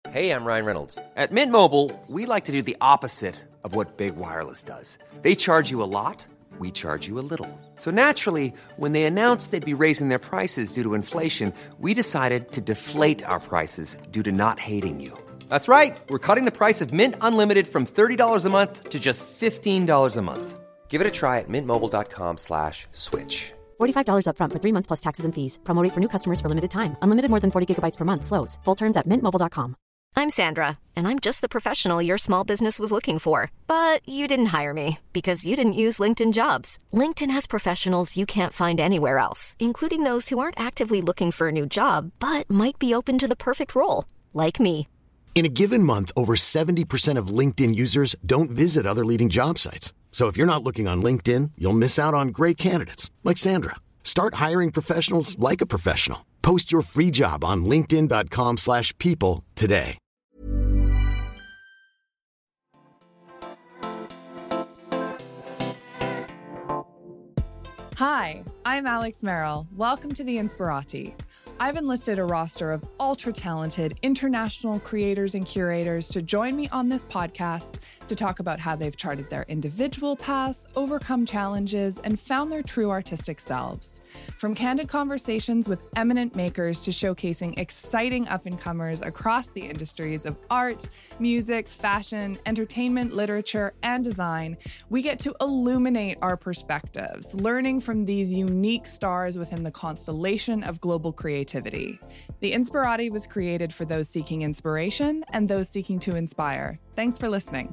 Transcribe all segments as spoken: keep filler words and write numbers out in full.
Hey, I'm Ryan Reynolds. At Mint Mobile, we like to do the opposite of what Big Wireless does. They charge you a lot, we charge you a little. So naturally, when they announced they'd be raising their prices due to inflation, we decided to deflate our prices due to not hating you. That's right. We're cutting the price of Mint Unlimited from thirty dollars a month to just fifteen dollars a month. Give it a try at mintmobile.com slash switch. forty-five dollars up front for three months plus taxes and fees. Promo rate for new customers for limited time. Unlimited more than forty gigabytes per month slows. Full terms at mint mobile dot com. I'm Sandra, and I'm just the professional your small business was looking for. But you didn't hire me because you didn't use LinkedIn Jobs. LinkedIn has professionals you can't find anywhere else, including those who aren't actively looking for a new job, but might be open to the perfect role, like me. In a given month, over seventy percent of LinkedIn users don't visit other leading job sites. So if you're not looking on LinkedIn, you'll miss out on great candidates like Sandra. Start hiring professionals like a professional. Post your free job on linkedin.com slash people today. Hi, I'm Alex Merrill. Welcome to The Inspirati. I've enlisted a roster of ultra-talented international creators and curators to join me on this podcast to talk about how they've charted their individual paths, overcome challenges, and found their true artistic selves. From candid conversations with eminent makers to showcasing exciting up-and-comers across the industries of art, music, fashion, entertainment, literature, and design, we get to illuminate our perspectives, learning from these unique stars within the constellation of global creativity. The Inspirati was created for those seeking inspiration and those seeking to inspire. Thanks for listening.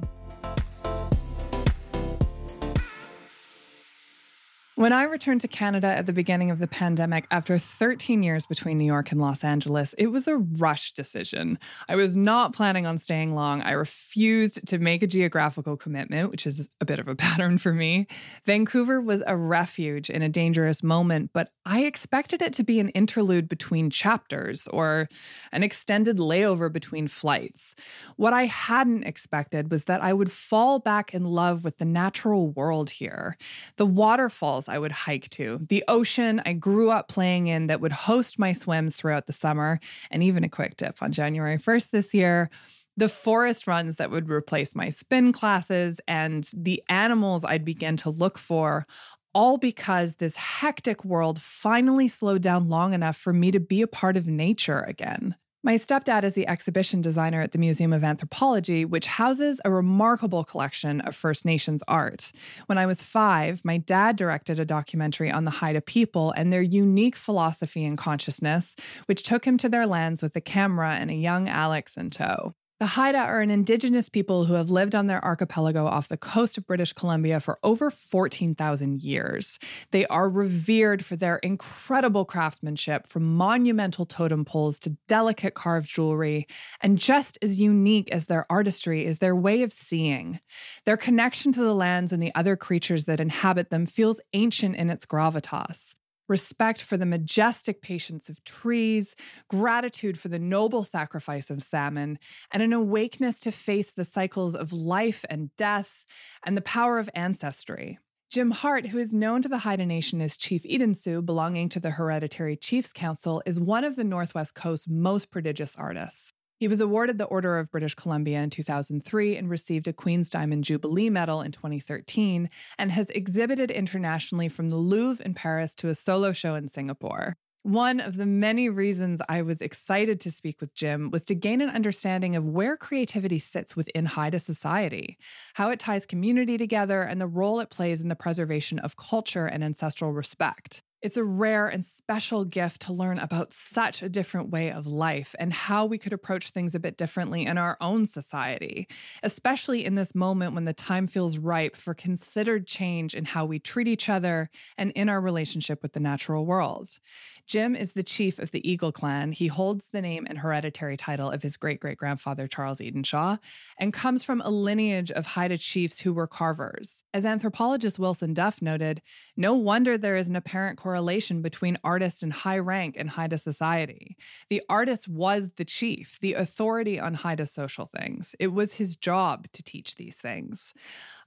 When I returned to Canada at the beginning of the pandemic after thirteen years between New York and Los Angeles, it was a rush decision. I was not planning on staying long. I refused to make a geographical commitment, which is a bit of a pattern for me. Vancouver was a refuge in a dangerous moment, but I expected it to be an interlude between chapters or an extended layover between flights. What I hadn't expected was that I would fall back in love with the natural world here. The waterfalls I would hike to, the ocean I grew up playing in that would host my swims throughout the summer, and even a quick dip on January first this year, the forest runs that would replace my spin classes, and the animals I'd begin to look for, all because this hectic world finally slowed down long enough for me to be a part of nature again. My stepdad is the exhibition designer at the Museum of Anthropology, which houses a remarkable collection of First Nations art. When I was five, my dad directed a documentary on the Haida people and their unique philosophy and consciousness, which took him to their lands with a camera and a young Alex in tow. The Haida are an indigenous people who have lived on their archipelago off the coast of British Columbia for over fourteen thousand years. They are revered for their incredible craftsmanship, from monumental totem poles to delicate carved jewelry, and just as unique as their artistry is their way of seeing. Their connection to the lands and the other creatures that inhabit them feels ancient in its gravitas. Respect for the majestic patience of trees, gratitude for the noble sacrifice of salmon, and an awakeness to face the cycles of life and death and the power of ancestry. Jim Hart, who is known to the Haida Nation as Chief Idensu, belonging to the Hereditary Chiefs Council, is one of the Northwest Coast's most prodigious artists. He was awarded the Order of British Columbia in two thousand three and received a Queen's Diamond Jubilee Medal in twenty thirteen, and has exhibited internationally from the Louvre in Paris to a solo show in Singapore. One of the many reasons I was excited to speak with Jim was to gain an understanding of where creativity sits within Haida society, how it ties community together, and the role it plays in the preservation of culture and ancestral respect. It's a rare and special gift to learn about such a different way of life and how we could approach things a bit differently in our own society, especially in this moment when the time feels ripe for considered change in how we treat each other and in our relationship with the natural world. Jim is the chief of the Eagle Clan. He holds the name and hereditary title of his great-great-grandfather, Charles Edenshaw, and comes from a lineage of Haida chiefs who were carvers. As anthropologist Wilson Duff noted, no wonder there is an apparent correlation between artist and high rank in Haida society. The artist was the chief, the authority on Haida social things. It was his job to teach these things.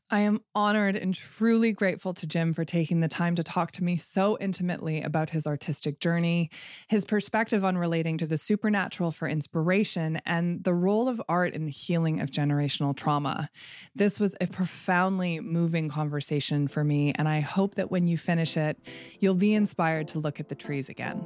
I am honored and truly grateful to Jim for taking the time to talk to me so intimately about his artistic journey, his perspective on relating to the supernatural for inspiration, and the role of art in the healing of generational trauma. This was a profoundly moving conversation for me, and I hope that when you finish it, you'll be inspired to look at the trees again.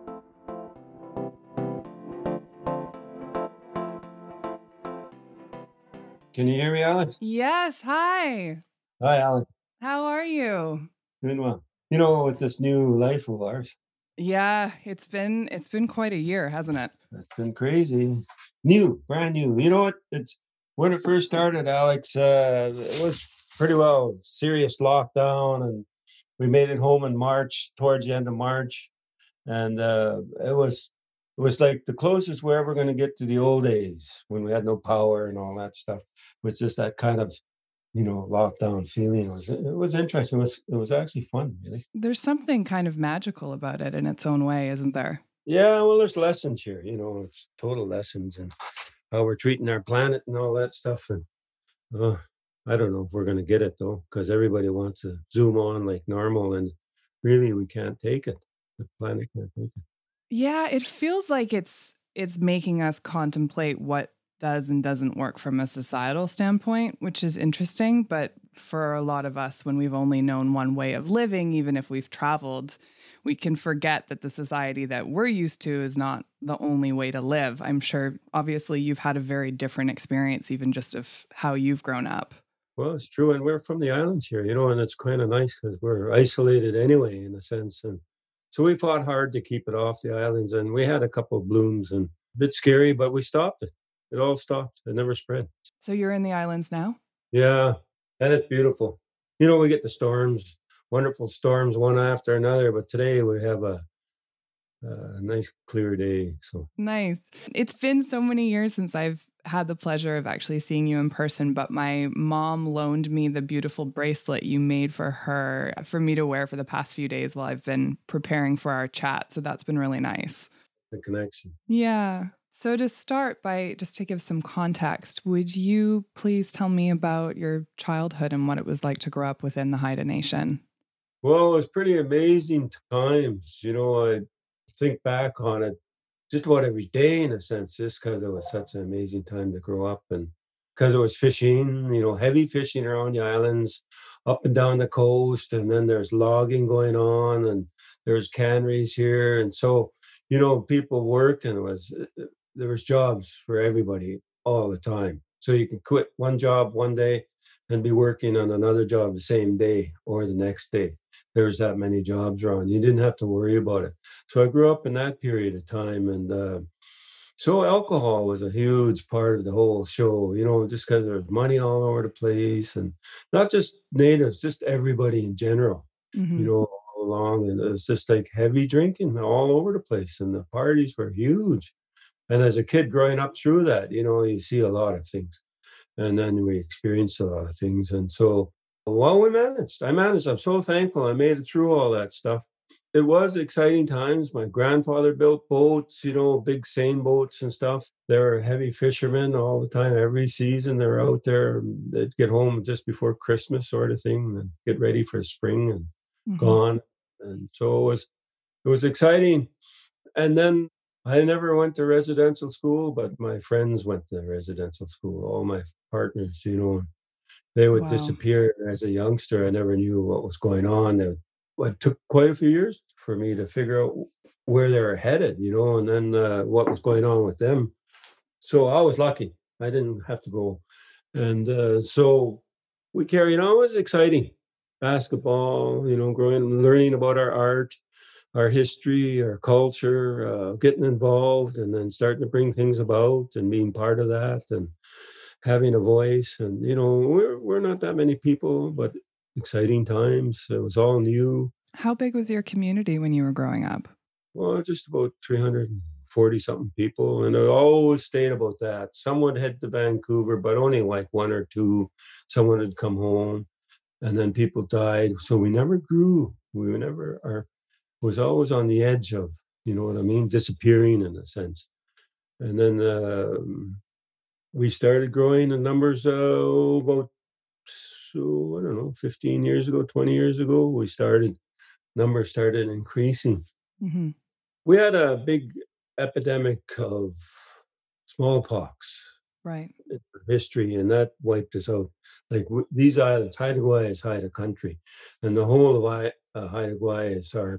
Can you hear me, Alex? Yes. Hi. Hi, Alex. How are you? Doing well. You know, with this new life of ours, Yeah, it's been it's been quite a year, hasn't it? it's been crazy. New, brand new. You know what? It's when it first started, Alex. Uh, it was pretty well serious lockdown, and we made it home in March, towards the end of March, and uh, it was it was like the closest we're ever going to get to the old days when we had no power and all that stuff. It was just that kind of, you know, lockdown feeling. It was it was interesting. It was it was actually fun, really. There's something kind of magical about it in its own way, isn't there? Yeah, well, there's lessons here. You know, it's total lessons and how we're treating our planet and all that stuff. And uh, I don't know if we're going to get it though, because everybody wants to zoom on like normal, and really we can't take it. The planet can't take it. Yeah, it feels like it's it's making us contemplate what does and doesn't work from a societal standpoint, which is interesting. But for a lot of us, when we've only known one way of living, even if we've traveled, we can forget that the society that we're used to is not the only way to live. I'm sure, obviously, you've had a very different experience, even just of how you've grown up. Well, it's true. And we're from the islands here, you know, and it's kind of nice because we're isolated anyway, in a sense. And so we fought hard to keep it off the islands. And we had a couple of blooms and a bit scary, but we stopped it. It all stopped. It never spread. So you're in the islands now? Yeah. And it's beautiful. You know, we get the storms, wonderful storms, one after another. But today we have a, a nice clear day. So Nice. It's been so many years since I've had the pleasure of actually seeing you in person, but my mom loaned me the beautiful bracelet you made for her for me to wear for the past few days while I've been preparing for our chat. So that's been really nice. the connection. Yeah. So to start by, just to give some context, would you please tell me about your childhood and what it was like to grow up within the Haida Nation? Well, it was pretty amazing times. You know, I think back on it just about every day in a sense, just because it was such an amazing time to grow up, and because it was fishing, you know, heavy fishing around the islands, up and down the coast, and then there's logging going on, and there's canneries here, and so, you know, people work, and it was there was jobs for everybody all the time. So you can quit one job one day and be working on another job the same day or the next day. There's that many jobs around. You didn't have to worry about it. So I grew up in that period of time. And uh, so alcohol was a huge part of the whole show, you know, just because there was money all over the place, and not just natives, just everybody in general, Mm-hmm. you know, all along. And it was just like heavy drinking all over the place. And the parties were huge. And as a kid growing up through that, you know, you see a lot of things. And then we experienced a lot of things. And so, well, we managed. I managed. I'm so thankful I made it through all that stuff. It was exciting times. My grandfather built boats, you know, big seine boats and stuff. They were heavy fishermen all the time. Every season they're out there. They'd get home just before Christmas sort of thing and get ready for spring and Mm-hmm. gone. And so it was, it was exciting. And then I never went to residential school, but my friends went to residential school, all my partners, you know, they would Wow. disappear as a youngster. I never knew what was going on. It, it took quite a few years for me to figure out where they were headed, you know, and then uh, what was going on with them. So I was lucky. I didn't have to go. And uh, so we carried on. It was exciting. Basketball, you know, growing, learning about our art, our history, our culture, uh, getting involved, and then starting to bring things about and being part of that and having a voice. And, you know, we're, we're not that many people, but exciting times. It was all new. How big was your community when you were growing up? Well, just about three hundred forty something people. And it always stayed about that. Some would head to Vancouver, but only like one or two. Someone would come home, and then people died. So we never grew. We never are. Was always on the edge of, you know what I mean, disappearing in a sense. And then uh, we started growing in numbers uh, about so I don't know, fifteen years ago, twenty years ago, we started, numbers started increasing. Hmm. We had a big epidemic of smallpox Right. in our history, and that wiped us out. Like w- these islands, Haida Gwaii is Haida country, and the whole of I, uh, Haida Gwaii is our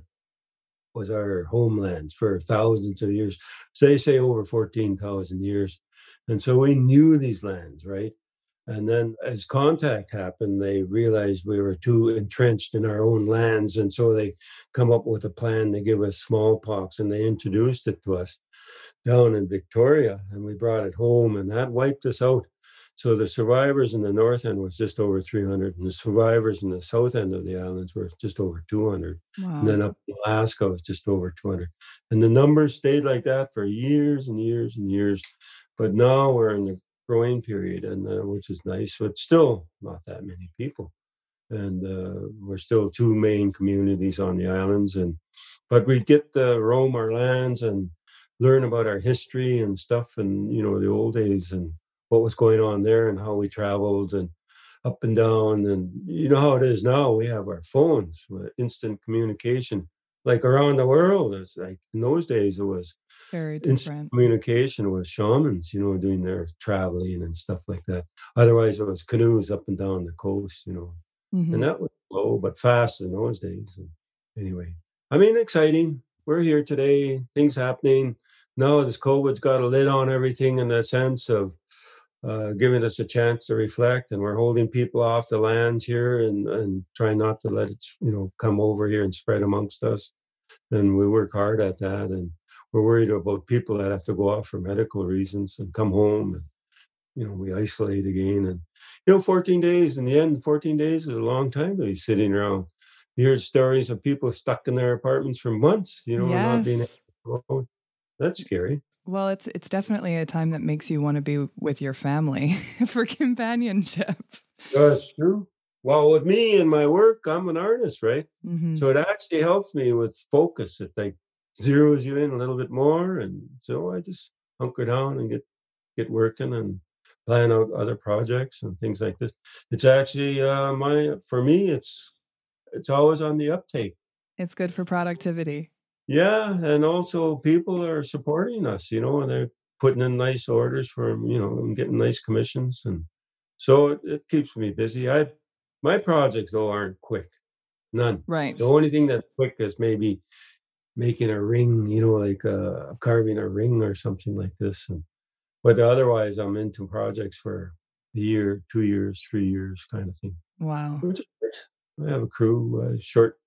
was our homelands for thousands of years. So they say over fourteen thousand years. And so we knew these lands, right? And then as contact happened, they realized we were too entrenched in our own lands. And so they come up with a plan to give us smallpox, and they introduced it to us down in Victoria, and we brought it home, and that wiped us out. So the survivors in the north end was just over three hundred, and the survivors in the south end of the islands were just over two hundred. And then Wow. up in Alaska was just over two hundred. And the numbers stayed like that for years and years and years. But now we're in the growing period, and uh, which is nice. But still not that many people. And uh, we're still two main communities on the islands. And but we get to roam our lands and learn about our history and stuff, and you know the old days and what was going on there and how we traveled and up and down. And you know how it is now. We have our phones with instant communication, like around the world. It's like in those days it was Very instant different. communication with shamans, you know, doing their traveling and stuff like that. Otherwise, it was canoes up and down the coast, you know, and Hmm. that was slow but fast in those days. And anyway, I mean, exciting. We're here today. Things happening now. This COVID's got a lid on everything in the sense of uh, giving us a chance to reflect, and we're holding people off the lands here and and trying not to let it, you know, come over here and spread amongst us. And we work hard at that, and we're worried about people that have to go off for medical reasons and come home, and you know we isolate again. And you know fourteen days in the end, fourteen days is a long time to be sitting around. You hear stories of people stuck in their apartments for months, you know, and not Yes. being able to go out. That's scary. Well, it's it's definitely a time that makes you want to be with your family for companionship. That's true. Well, with me and my work, I'm an artist, right? Hmm. So it actually helps me with focus. It like zeroes you in a little bit more, and so I just hunker down and get get working and plan out other projects and things like this. It's actually uh, my for me. It's it's always on the uptake. It's good for productivity. Yeah, and also people are supporting us, you know, and they're putting in nice orders for, you know, and getting nice commissions, and so it, it keeps me busy. I my projects though aren't quick, none. Right. The only thing that's quick is maybe making a ring, you know, like uh, carving a ring or something like this. And but otherwise, I'm into projects for a year, two years, three years, kind of thing. Wow. Which is great. I have a crew, uh, short.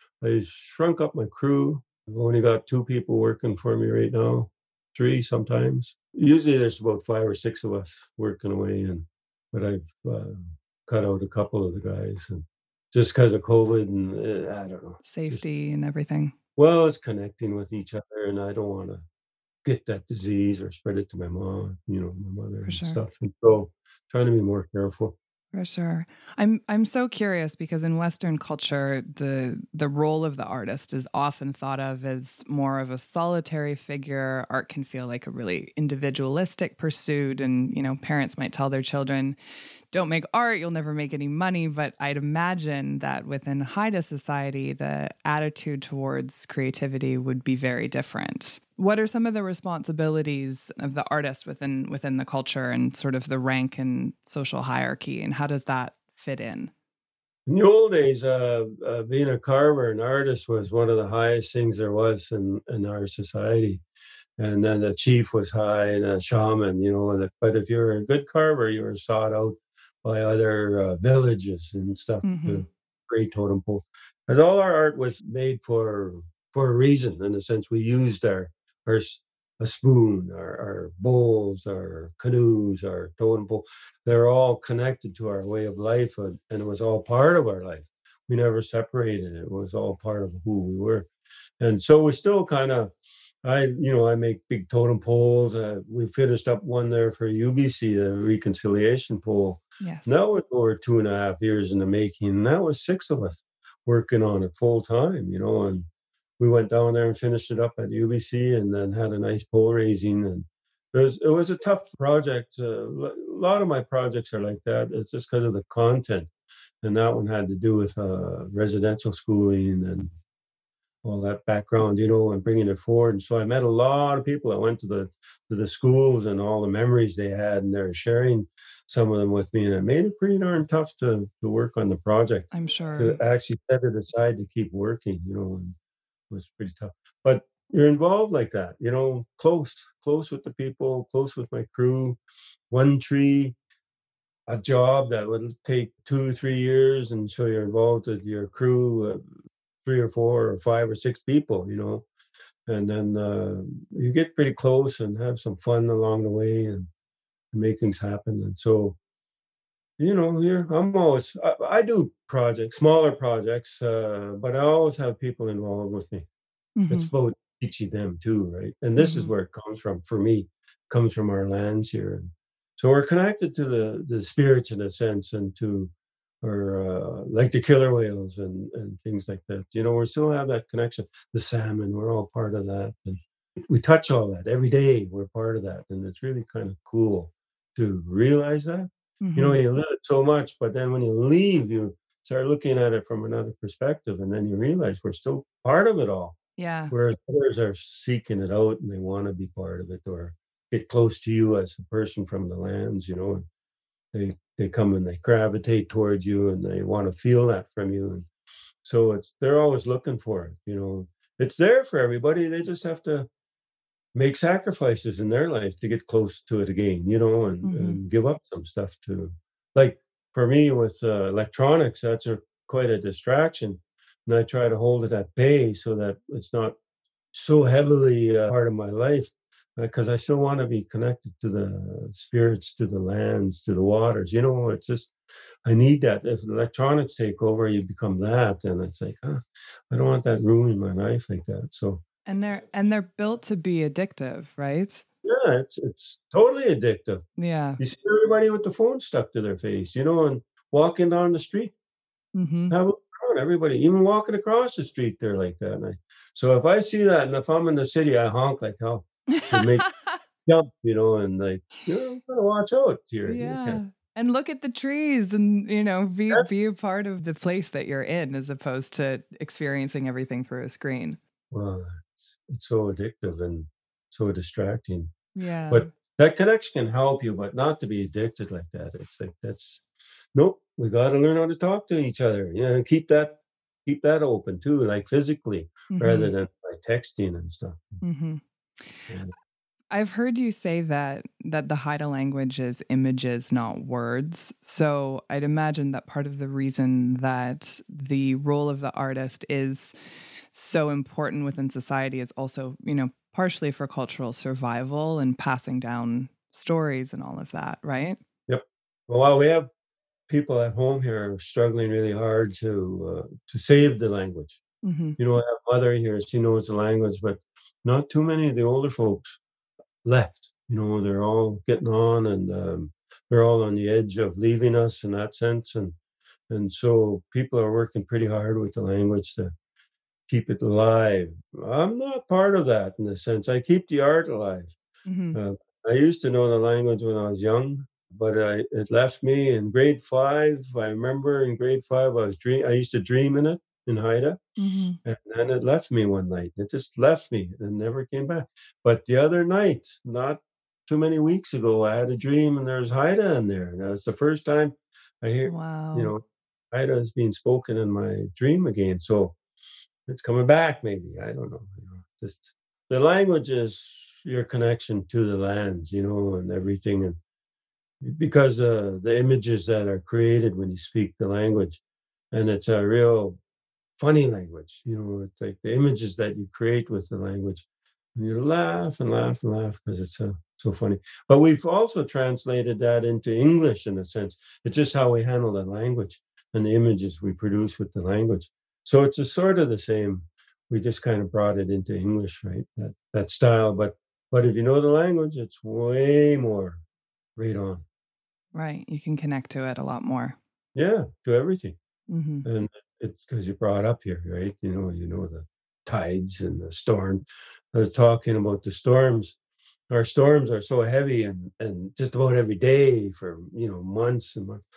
I shrunk up my crew. I've only got two people working for me right now, three sometimes. Usually there's about five or six of us working away, and but I've uh, cut out a couple of the guys, and just because of COVID, and uh, I don't know. Just Safety and everything. well, it's connecting with each other, and I don't want to get that disease or spread it to my mom, you know, my mother For and sure. stuff. And so trying to be more careful. For sure. I'm I'm so curious because in Western culture, the the role of the artist is often thought of as more of a solitary figure. Art can feel like a really individualistic pursuit. And, you know, parents might tell their children, don't make art, you'll never make any money. But I'd imagine that within Haida society, the attitude towards creativity would be very different. What are some of the responsibilities of the artist within within the culture and sort of the rank and social hierarchy, and how does that fit in? In the old days, uh, uh, being a carver and artist was one of the highest things there was in, in our society. And then the chief was high and a shaman, you know. and if- But if you were a good carver, you were sought out by other uh, villages and stuff Hmm. to create totem pole. And all our art was made for for a reason. In a sense, we used our our s- a spoon, our, our bowls, our canoes, our totem pole. They're all connected to our way of life, and, and it was all part of our life. We never separated it. It was all part of who we were. And so we still kind of, I, you know, I make big totem poles. Uh, we finished up one there for U B C, the reconciliation pole. Yes. And that was over two and a half years in the making. And that was six of us working on it full time, you know, and we went down there and finished it up at U B C, and then had a nice pole raising. And it was, it was a tough project. Uh, a lot of my projects are like that. It's just because of the content. And that one had to do with uh, residential schooling and all that background, you know, and bringing it forward. And so I met a lot of people that went to the to the schools and all the memories they had, and they're sharing some of them with me. And it made it pretty darn tough to to work on the project. I'm To sure. actually set it aside to keep working, you know, and it was pretty tough. But you're involved like that, you know, close, close with the people, close with my crew. One tree, a job that would take two, three years, and so you're involved with your crew, uh, three or four or five or six people, you know, and then uh, you get pretty close and have some fun along the way and make things happen. And so, you know, here I'm always I, I do projects, smaller projects, uh, but I always have people involved with me. It's Hmm. about teaching them too, right? And this is Hmm. where it comes from for me, comes from our lands here. And so we're connected to the the spirits in a sense, and to or uh, like the killer whales and and things like that. You know, we still have that connection. The salmon, we're all part of that, and we touch all that every day. We're part of that, and it's really kind of cool to realize that. You know, Hmm. you live it so much, but then when you leave, you start looking at it from another perspective, and then you realize we're still part of it all. Yeah. Whereas others are seeking it out and they want to be part of it or get close to you as a person from the lands, you know, and they they come and they gravitate towards you and they want to feel that from you. And so it's they're always looking for it, you know. It's there for everybody. They just have to make sacrifices in their life to get close to it again, you know, and, Hmm. and give up some stuff to like for me with uh, electronics, that's a quite a distraction. And I try to hold it at bay so that it's not so heavily uh, part of my life because I still want to be connected to the spirits, to the lands, to the waters. You know, it's just I need that. If electronics take over, you become that, and it's like, huh, I don't want that ruining my life like that. So And they're and they're built to be addictive, right? yeah, it's it's totally addictive. Yeah. You see everybody with the phone stuck to their face, you know, and walking down the street. Hmm. Have a look around, everybody, even walking across the street, they're like that. And I, so if I see that, and if I'm in the city, I honk like hell to make jump, you know, and like, you know, gotta watch out here. Okay. Yeah. And look at the trees and, you know, be Yeah. be a part of the place that you're in as opposed to experiencing everything through a screen. Well, it's, it's so addictive and so distracting. Yeah. But that connection can help you, but not to be addicted like that. It's like that's nope. We got to learn how to talk to each other. Yeah, and keep that keep that open too, like physically, rather Hmm. than by texting and stuff. Hmm. Yeah. I've heard you say that that the Haida language is images, not words. So I'd imagine that part of the reason that the role of the artist is so important within society is also, you know, partially for cultural survival and passing down stories and all of that, right? Yep. Well, while we have people at home here struggling really hard to uh, to save the language. Hmm. You know, I have mother here; she knows the language, but not too many of the older folks left. You know, they're all getting on, and um, they're all on the edge of leaving us in that sense, and and so people are working pretty hard with the language to keep it alive. I'm not part of that in a sense. I keep the art alive. Hmm. Uh, I used to know the language when I was young, but I, it left me in grade five. I remember in grade five, I was dream. I used to dream in it in Haida, Hmm. and then it left me one night. It just left me and never came back. But the other night, not too many weeks ago, I had a dream, and there's Haida in there. And that's the first time I hear, you Wow. know, Haida is being spoken in my dream again. So it's coming back, maybe. I don't know. You know, just the language is your connection to the lands, you know, and everything. And because uh, the images that are created when you speak the language, and it's a real funny language, you know, it's like the images that you create with the language. And you laugh and laugh and laugh because it's so, so funny. But we've also translated that into English in a sense. It's just how we handle the language and the images we produce with the language. So it's a sort of the same. We just kind of brought it into English, right? That that style. But but if you know the language, it's way more right on. Right. You can connect to it a lot more. Yeah, to everything. Hmm. And it's because you brought up here, right? You know, you know the tides and the storm. I was talking about the storms. Our storms are so heavy and and just about every day for you know months and months.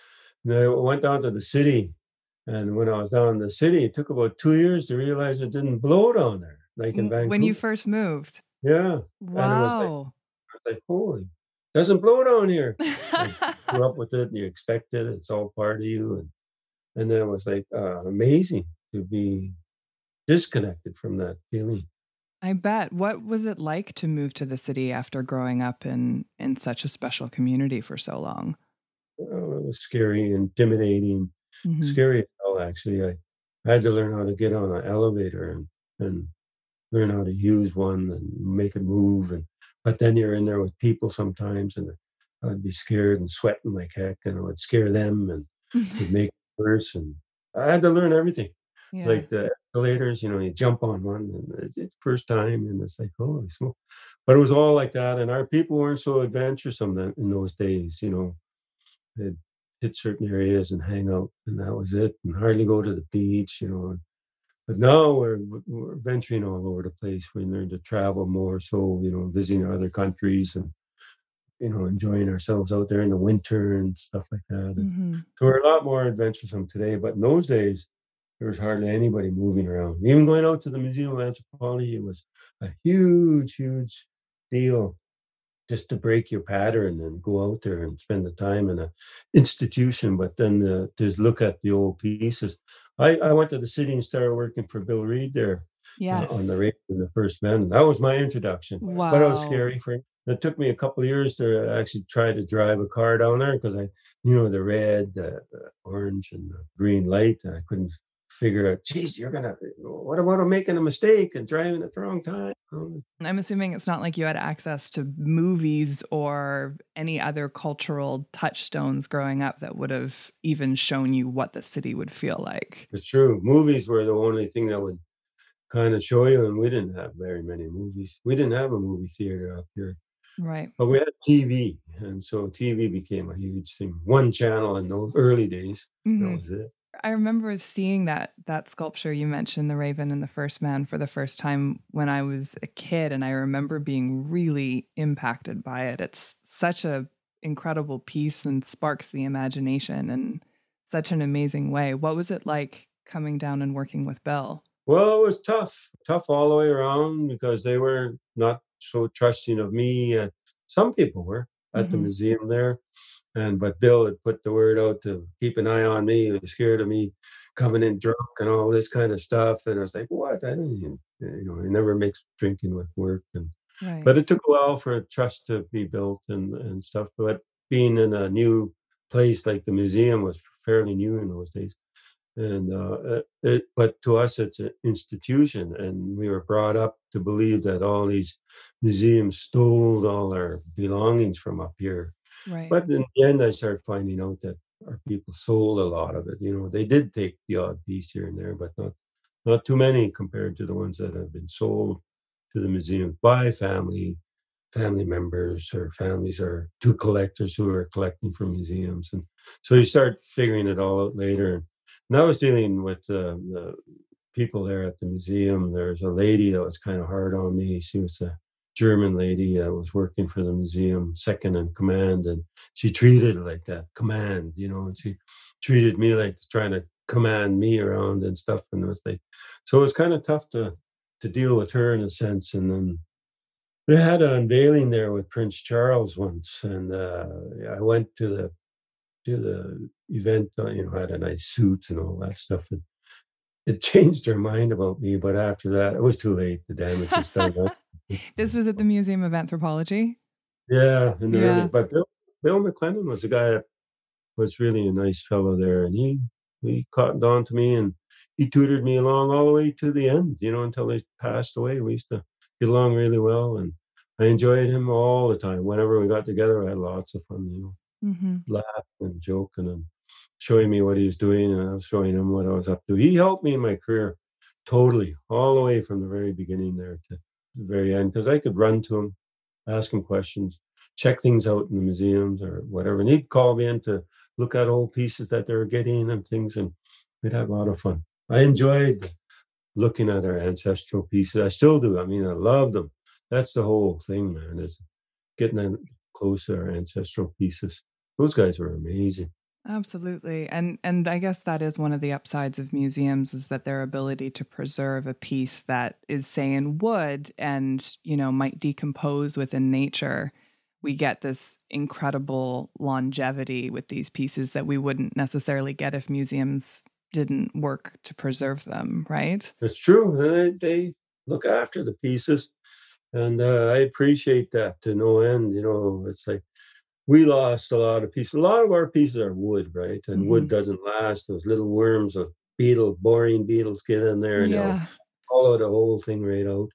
And I went down to the city. And when I was down in the city, it took about two years to realize it didn't blow down there, like in When you Vancouver. first moved. Yeah. And it was like, Wow. I was like, holy, doesn't blow down here. I grew up with it and you expect it. It's all part of you. And, and then it was like uh, amazing to be disconnected from that feeling. I bet. What was it like to move to the city after growing up in, in such a special community for so long? Oh, it was scary, intimidating, Mm-hmm. scary as hell, actually. I, I had to learn how to get on an elevator and, and learn how to use one and make it move. And but then you're in there with people sometimes, and I'd be scared and sweating like heck, and I would scare them and it'd make it worse. And I had to learn everything. Yeah. Like the escalators, you know, you jump on one and it's it's first time and it's like, holy smoke. But it was all like that. And our people weren't so adventuresome then, in those days, you know. They'd hit certain areas and hang out, and that was it, and hardly go to the beach, you know. But now we're, we're venturing all over the place. We learn to travel more, so, you know, visiting other countries and, you know, enjoying ourselves out there in the winter and stuff like that. And Mm-hmm. so we're a lot more adventuresome today. But in those days, there was hardly anybody moving around. Even going out to the Museum of Anthropology was a huge, huge deal, just to break your pattern and go out there and spend the time in an institution, but then uh, to look at the old pieces. I, I went to the city and started working for Bill Reid there Yeah. uh, on the radio in the first band. That was my introduction. Wow. But it was scary for him. It took me a couple of years to actually try to drive a car down there because I, you know, the red, the, the orange, and the green light, and I couldn't figure out, geez, you're going to, what about making a mistake and driving at the wrong time? I'm assuming it's not like you had access to movies or any other cultural touchstones growing up that would have even shown you what the city would feel like. It's true. Movies were the only thing that would kind of show you, and we didn't have very many movies. We didn't have a movie theater up here. Right. But we had T V, and so T V became a huge thing. One channel in those early days. Mm-hmm. That was it. I remember seeing that that sculpture you mentioned, the Raven and the First Man, for the first time when I was a kid, and I remember being really impacted by it. It's such a incredible piece and sparks the imagination in such an amazing way. What was it like coming down and working with Bill? Well, it was tough, tough all the way around because they were not so trusting of me. Uh, some people were at mm-hmm. the museum there. And but Bill had put the word out to keep an eye on me. He was scared of me coming in drunk and all this kind of stuff. And I was like, what? I didn't even, you know, he never makes drinking with work. And right. But it took a while for trust to be built and, and stuff. But being in a new place like the museum was fairly new in those days. And uh, it, but to us, it's an institution, and we were brought up to believe that all these museums stole all our belongings from up here. Right. But in the end, I started finding out that our people sold a lot of it. You know, they did take the odd piece here and there, but not not too many compared to the ones that have been sold to the museum by family family members or families or to collectors who are collecting from museums. And so you start figuring it all out later. And I was dealing with uh, the people there at the museum. There's a lady that was kind of hard on me. She was a German lady that was working for the museum, second in command, and she treated it like that, command, you know, and she treated me like trying to command me around and stuff. And it was like, so it was kind of tough to to deal with her in a sense. And then we had an unveiling there with Prince Charles once, and uh, I went to the to the event. Uh, you know, had a nice suit and all that stuff, and it changed her mind about me. But after that, it was too late. The damage was done. This was at the Museum of Anthropology? Yeah. In the Yeah. early, but Bill, Bill McLennan was a guy that was really a nice fellow there. And he, he cottoned on to me and he tutored me along all the way to the end, you know, until he passed away. We used to get along really well. And I enjoyed him all the time. Whenever we got together, I had lots of fun, you know, Mm-hmm. laughing and joking and showing me what he was doing. And I was showing him what I was up to. He helped me in my career totally, all the way from the very beginning there to the very end, because I could run to him, ask him questions, check things out in the museums or whatever. And he'd call me in to look at old pieces that they were getting and things, and we'd have a lot of fun. I enjoyed looking at our ancestral pieces. I still do. I mean, I love them. That's the whole thing, man, is getting in close to our ancestral pieces. Those guys were amazing. Absolutely. And and I guess that is one of the upsides of museums is that their ability to preserve a piece that is, say, in wood and, you know, might decompose within nature. We get this incredible longevity with these pieces that we wouldn't necessarily get if museums didn't work to preserve them, right? It's true. They, they look after the pieces. And uh, I appreciate that to no end. You know, it's like we lost a lot of pieces. A lot of our pieces are wood, right? And wood Hmm. doesn't last. Those little worms of beetle, boring beetles get in there and they'll Yeah. hollow the whole thing right out.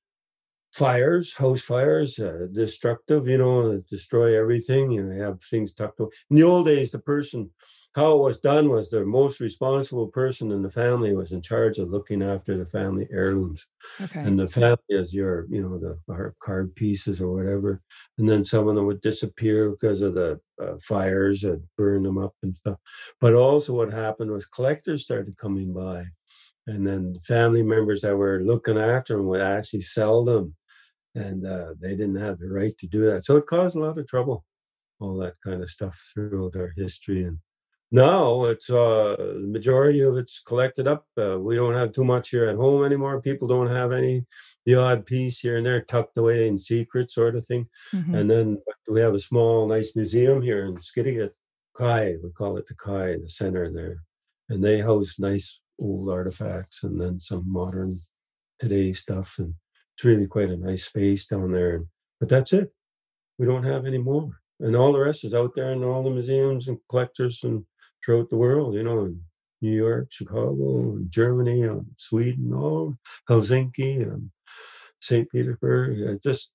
Fires, house fires, uh, destructive, you know, destroy everything. You know, you have things tucked away. In the old days, the person, how it was done was the most responsible person in the family was in charge of looking after the family heirlooms. Okay. And the family is your, you know, the our card pieces or whatever. And then some of them would disappear because of the uh, fires that burned them up and stuff. But also what happened was collectors started coming by. And then family members that were looking after them would actually sell them. And uh, they didn't have the right to do that. So it caused a lot of trouble, all that kind of stuff throughout our history. And now it's uh, the majority of it's collected up. Uh, we don't have too much here at home anymore. People don't have any, the odd piece here and there tucked away in secret sort of thing. Hmm. And then we have a small, nice museum here in Skidegate, Kai, we call it the Kai, the center there. And they house nice old artifacts and then some modern today stuff. And it's really quite a nice space down there. But that's it. We don't have any more. And all the rest is out there in all the museums and collectors and throughout the world, you know, in New York, Chicago, and Germany, and Sweden, all Helsinki, and Saint Petersburg, uh, just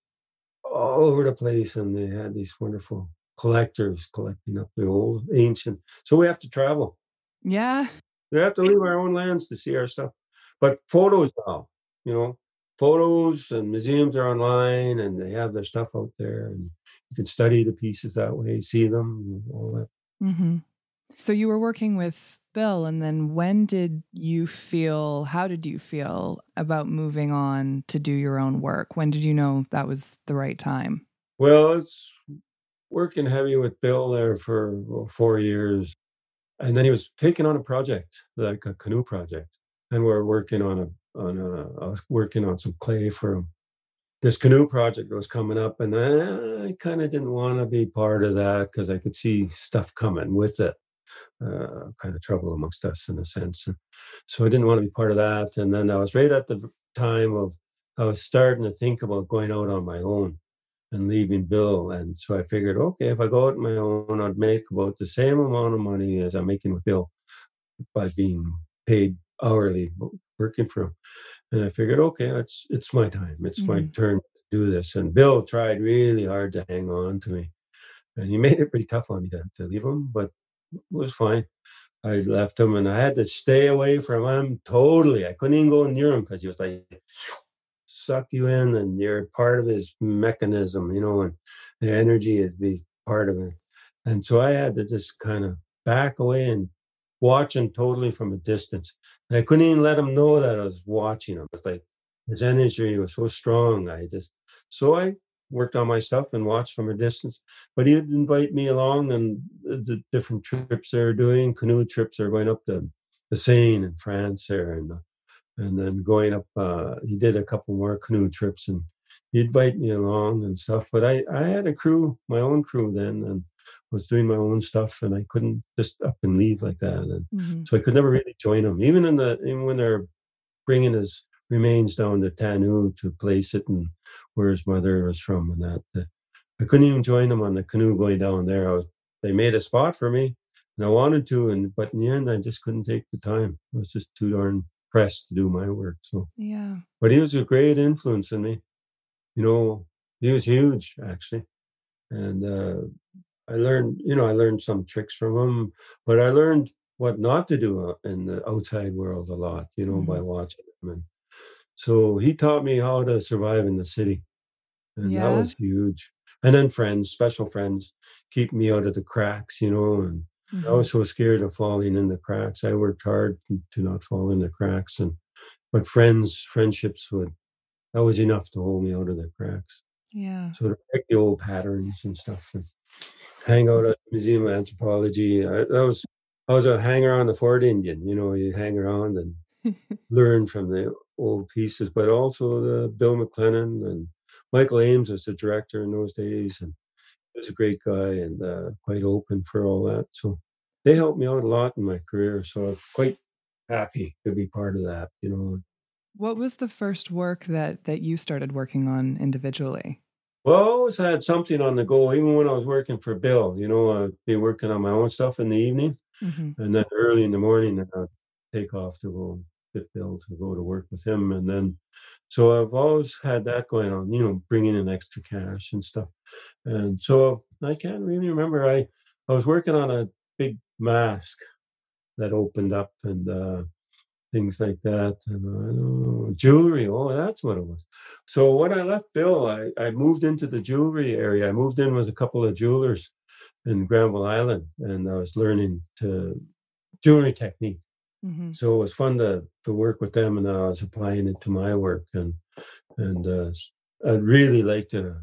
all over the place. And they had these wonderful collectors collecting up the old ancient. So we have to travel. Yeah. We have to leave our own lands to see our stuff. But photos now, you know, photos and museums are online and they have their stuff out there and you can study the pieces that way, see them, all that. Hmm. So you were working with Bill, and then when did you feel, how did you feel about moving on to do your own work? When did you know that was the right time? Well, it's working heavy with Bill there for well, four years. And then he was taking on a project, like a canoe project. And we're working on a, on a, I was working on some clay for him. This canoe project was coming up, and I kind of didn't want to be part of that because I could see stuff coming with it, uh, kind of trouble amongst us in a sense. And so I didn't want to be part of that. And then I was right at the v- time of I was starting to think about going out on my own and leaving Bill. And so I figured, okay, if I go out on my own, I'd make about the same amount of money as I'm making with Bill by being paid hourly working for him. And I figured, okay, it's it's my time. It's my Hmm. turn to do this. And Bill tried really hard to hang on to me. And he made it pretty tough on me to, to leave him, but it was fine. I left him and I had to stay away from him totally. I couldn't even go near him because he was like, suck you in and you're part of his mechanism, you know, and the energy is be part of it. And so I had to just kind of back away and watch him totally from a distance. And I couldn't even let him know that I was watching him. It's like his energy was so strong. I just, so I worked on my stuff and watched from a distance. But he'd invite me along and the, the different trips they're doing, canoe trips are going up the, the Seine in France there and and then going up, uh, he did a couple more canoe trips and he'd invite me along and stuff. But I, I had a crew, my own crew then, and was doing my own stuff and I couldn't just up and leave like that. And Hmm. so I could never really join him, even in the, even when they're bringing his remains down to Tanu to place it and where his mother was from and that. uh, I couldn't even join them on the canoe going down there. I was, they made a spot for me and I wanted to, and but in the end, I just couldn't take the time. I was just too darn pressed to do my work. So, Yeah. but he was a great influence on me. You know, he was huge actually, and uh, I learned, you know, I learned some tricks from him, but I learned what not to do uh, in the outside world a lot. You know, by Hmm. watching him, and so he taught me how to survive in the city, and that Yeah. was huge. And then friends, special friends, keep me out of the cracks. You know, and I Hmm. was so scared of falling in the cracks. I worked hard to not fall in the cracks, and but friends, friendships would that was enough to hold me out of the cracks. Yeah. So to break the old patterns and stuff, and hang out at the Museum of Anthropology, I, that was I was a hanger on the Fort Indian. You know, you hang around and learn from the old pieces, but also the Bill McLennan and Michael Ames was the director in those days, and he was a great guy and uh, quite open for all that. So they helped me out a lot in my career. So I'm quite happy to be part of that. You know, What was the first work that that you started working on individually? well, I always had something on the go, even when I was working for Bill. You know, I'd be working on my own stuff in the evening, Hmm. and then early in the morning, I'd take off to go get Bill to go to work with him. And then, so I've always had that going on, you know, bringing in extra cash and stuff. And so I can't really remember. I, I was working on a big mask that opened up and uh, things like that. And uh, I don't know, jewelry. Oh, that's what it was. So when I left Bill, I, I moved into the jewelry area. I moved in with a couple of jewelers in Granville Island, and I was learning to jewelry technique. Hmm. So it was fun to to work with them, and I was applying it to my work, and and uh, s- I'd really like to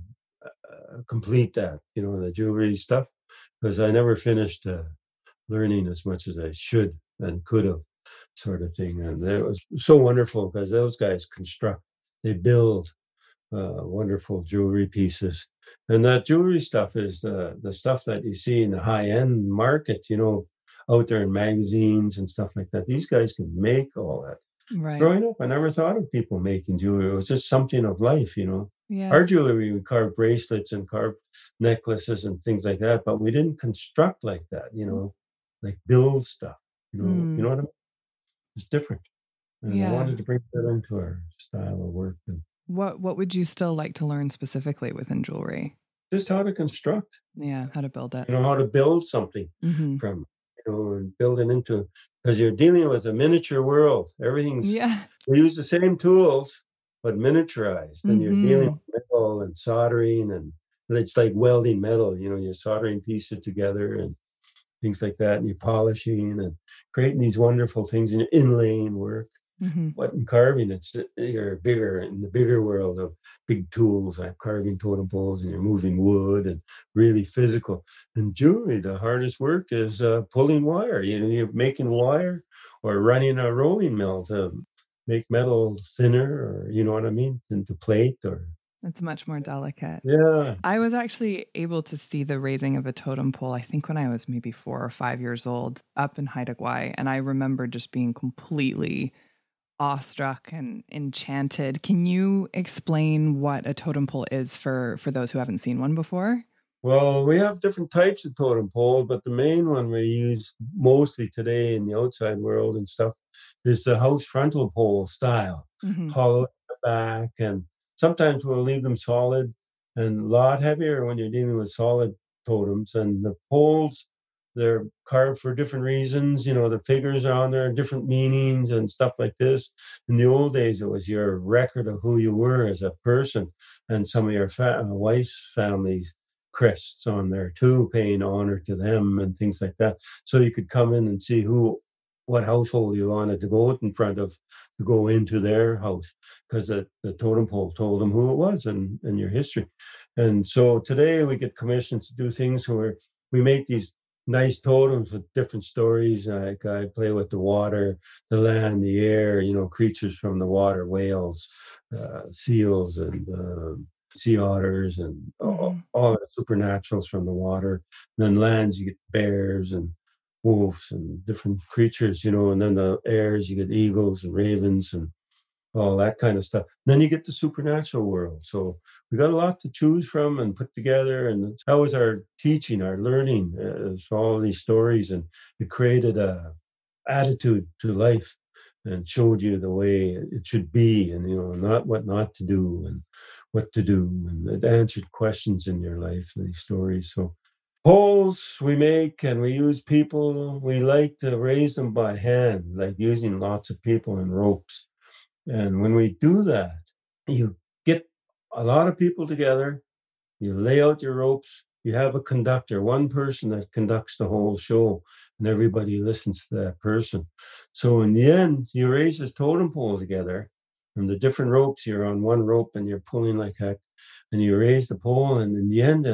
uh, complete that, you know, the jewelry stuff, because I never finished uh, learning as much as I should and could have, sort of thing. And it was so wonderful because those guys construct, they build uh, wonderful jewelry pieces. And that jewelry stuff is the the stuff that you see in the high end market, you know, out there in magazines and stuff like that. These guys can make all that. Right. Growing up, I never thought of people making jewelry. It was just something of life, you know. Yeah. Our jewelry, we carved bracelets and carved necklaces and things like that, but we didn't construct like that, you know, like build stuff. You know, you Mm, know what I mean? It's different. And I yeah. wanted to bring that into our style of work. And What what would you still like to learn specifically within jewelry? just how to construct, Yeah, how to build it. you know, how to build something Hmm. from, you know, and build it into, because you're dealing with a miniature world. Everything's, Yeah. we use the same tools, but miniaturized, and you're dealing Hmm. with metal and soldering, and it's like welding metal, you know, you're soldering pieces together and things like that, and you're polishing and creating these wonderful things, and you're inlaying work. Hmm. But in carving, it's uh, you're bigger in the bigger world of big tools like carving totem poles, and you're moving wood and really physical. In jewelry, the hardest work is uh, pulling wire. You know, you're making wire or running a rolling mill to make metal thinner, or you know what I mean, into plate or It's much more delicate. yeah. I was actually able to see the raising of a totem pole, I think when I was maybe four or five years old, up in Haida Gwaii. And I remember just being completely awestruck and enchanted. Can you explain what a totem pole is for for those who haven't seen one before? Well, we have different types of totem pole, but the main one we use mostly today in the outside world and stuff is the house frontal pole style, Hmm. hollow at the back, and sometimes we'll leave them solid and a lot heavier when you're dealing with solid totems. And the poles, they're carved for different reasons. You know, the figures are on there, different meanings and stuff like this. In the old days, it was your record of who you were as a person, and some of your fa- uh, wife's families crests on there too, paying honor to them and things like that. So you could come in and see who, what household you wanted to go in front of to go into their house, because the, the totem pole told them who it was and, and your history. And so today we get commissions to do things where we make these nice totems with different stories. Like I play with the water, the land, the air, you know, creatures from the water, whales, uh, seals, and um, sea otters, and all, Hmm. all the supernaturals from the water. And then lands, you get bears and wolves and different creatures, you know, and then the airs, you get eagles and ravens and all that kind of stuff. And then you get the supernatural world. So we got a lot to choose from and put together. And that was our teaching, our learning, uh, is all these stories. And it created a attitude to life and showed you the way it should be, and you know, not what not to do and what to do, and it answered questions in your life, these stories. So poles we make, and we use people, we like to raise them by hand, like using lots of people and ropes. And when we do that, you get a lot of people together, you lay out your ropes. You have a conductor, one person that conducts the whole show, and everybody listens to that person. So in the end, you raise this totem pole together, and the different ropes. You're on one rope, and you're pulling like heck, and you raise the pole. And in the end, it's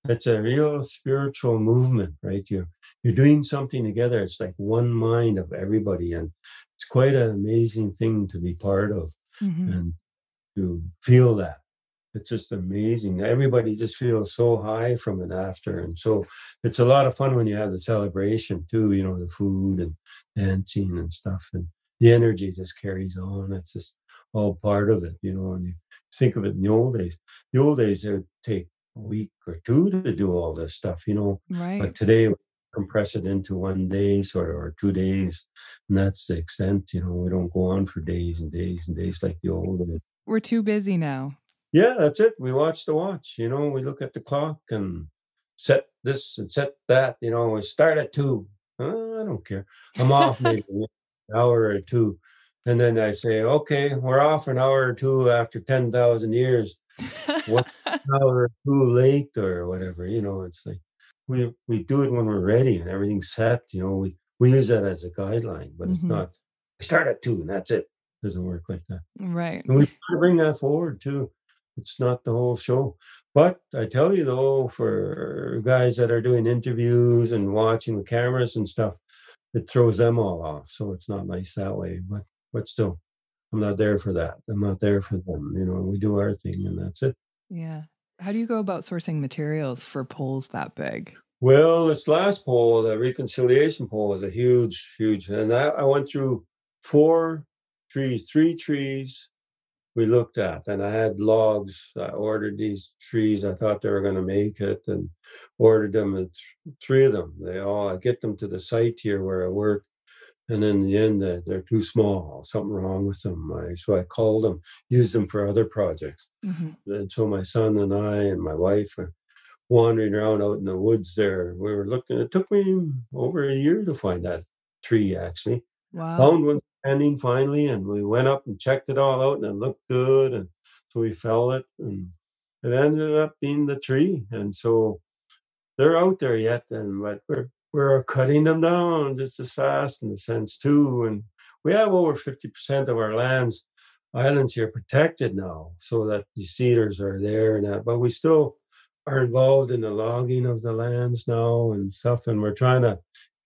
it's a real spiritual movement, right? You're, you're doing something together. It's like one mind of everybody. And it's quite an amazing thing to be part of mm-hmm. and to feel that. It's just amazing. Everybody just feels so high from it after. And so it's a lot of fun when you have the celebration too, you know, the food and dancing and stuff. And the energy just carries on. It's just all part of it, you know. And you think of it in the old days. The old days, it would take a week or two to do all this stuff, you know. Right. But today, we compress it into one day sort of, or two days. And that's the extent, you know. We don't go on for days and days and days like the old days. We're too busy now. Yeah, that's it. We watch the watch, you know, we look at the clock and set this and set that, you know, we start at two. Uh, I don't care. I'm off maybe an hour or two. And then I say, okay, we're off an hour or two after ten thousand years. One hour or two late or whatever, you know, it's like we we do it when we're ready and everything's set, you know, we, we use that as a guideline, but mm-hmm. it's not, we start at two and that's it. It doesn't work like that. Right. And we try to bring that forward too. It's not the whole show. But I tell you, though, for guys that are doing interviews and watching with cameras and stuff, it throws them all off. So it's not nice that way. But but still, I'm not there for that. I'm not there for them. You know, we do our thing and that's it. Yeah. How do you go about sourcing materials for polls that big? Well, this last poll, the reconciliation poll, was a huge, huge. And I, I went through four trees, three trees. We looked at, and I had logs. I ordered these trees. I thought they were going to make it, and ordered them. And th- three of them, they all. I get them to the site here where I work, and in the end, uh, they're too small. Something wrong with them. I, so I called them, used them for other projects. Mm-hmm. And so my son and I and my wife are wandering around out in the woods there. We were looking. It took me over a year to find that tree. Actually, wow. Found one. Standing finally, and we went up and checked it all out, and it looked good, and so we felled it, and it ended up being the tree. And so they're out there yet, and but we're we're cutting them down just as fast in a sense too. And we have over fifty percent of our lands, islands here protected now, so that the cedars are there and that. But we still are involved in the logging of the lands now and stuff, and we're trying to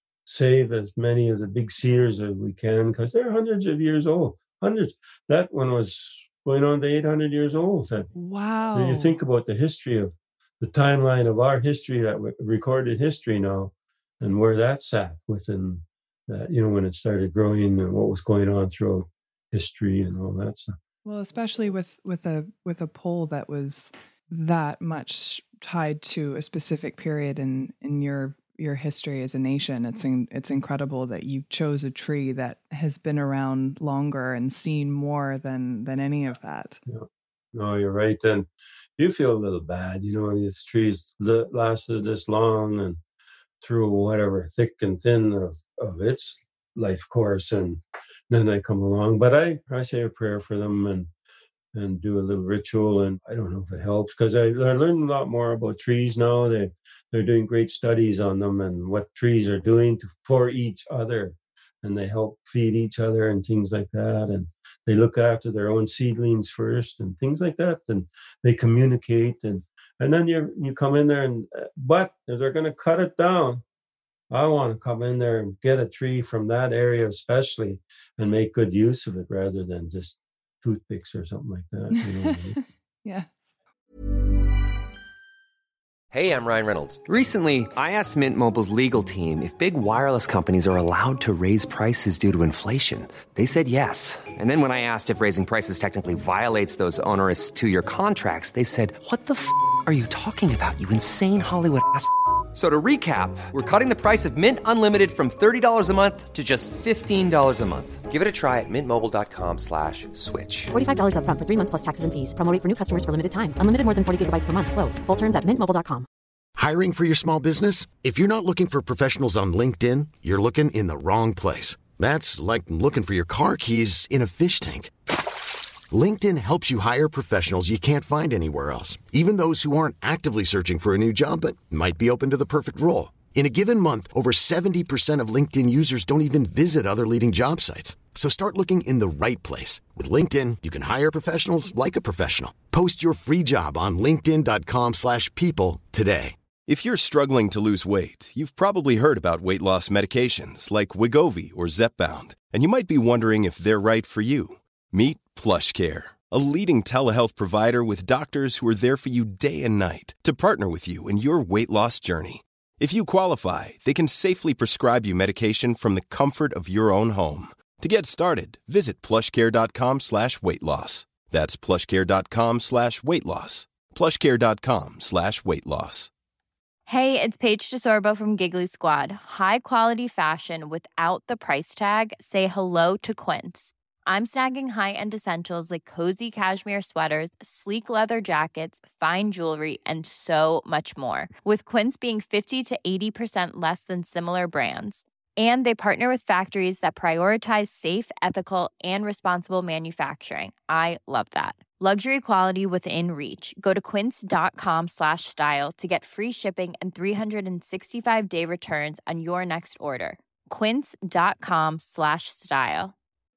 save as many of the big cedars as we can because they're hundreds of years old. Hundreds. That one was going on to eight hundred years old. And wow. when you think about the history of the timeline of our history, that recorded history now, and where that sat within that, you know, when it started growing and what was going on throughout history and all that stuff. Well, especially with, with a with a poll that was that much tied to a specific period in, in your your history as a nation. It's in, it's incredible that you chose a tree that has been around longer and seen more than than any of that. Yeah. No, you're right. And you feel a little bad, you know, these trees lasted this long and through whatever thick and thin of, of its life course, and then they come along. But I, I say a prayer for them and and do a little ritual, and I don't know if it helps because I, I learned a lot more about trees now. They, they're doing great studies on them and what trees are doing to, for each other, and they help feed each other and things like that, and they look after their own seedlings first and things like that, and they communicate, and and then you you come in there, and but if they're going to cut it down, I want to come in there and get a tree from that area especially and make good use of it rather than just toothpicks or something like that. You know what I mean? Yeah. Hey, I'm Ryan Reynolds. Recently, I asked Mint Mobile's legal team if big wireless companies are allowed to raise prices due to inflation. They said yes. And then when I asked if raising prices technically violates those onerous two-year contracts, they said, "What the f*** are you talking about, you insane Hollywood ass f- So to recap, we're cutting the price of Mint Unlimited from thirty dollars a month to just fifteen dollars a month. Give it a try at mintmobile.com slash switch. forty-five dollars up front for three months plus taxes and fees. Promo rate for new customers for limited time. Unlimited more than forty gigabytes per month. Slows full terms at mint mobile dot com. Hiring for your small business? If you're not looking for professionals on LinkedIn, you're looking in the wrong place. That's like looking for your car keys in a fish tank. LinkedIn helps you hire professionals you can't find anywhere else, even those who aren't actively searching for a new job but might be open to the perfect role. In a given month, over seventy percent of LinkedIn users don't even visit other leading job sites. So start looking in the right place. With LinkedIn, you can hire professionals like a professional. Post your free job on linkedin.com slash people today. If you're struggling to lose weight, you've probably heard about weight loss medications like Wegovy or Zepbound, and you might be wondering if they're right for you. Meet PlushCare, a leading telehealth provider with doctors who are there for you day and night to partner with you in your weight loss journey. If you qualify, they can safely prescribe you medication from the comfort of your own home. To get started, visit plushcare.com slash weight loss. That's plushcare.com slash weight loss. plushcare.com slash weight loss. Hey, it's Paige DeSorbo from Giggly Squad. High quality fashion without the price tag. Say hello to Quince. I'm snagging high-end essentials like cozy cashmere sweaters, sleek leather jackets, fine jewelry, and so much more. With Quince being fifty to eighty percent less than similar brands. And they partner with factories that prioritize safe, ethical, and responsible manufacturing. I love that. Luxury quality within reach. Go to quince.com slash style to get free shipping and three sixty-five day returns on your next order. Quince.com slash style.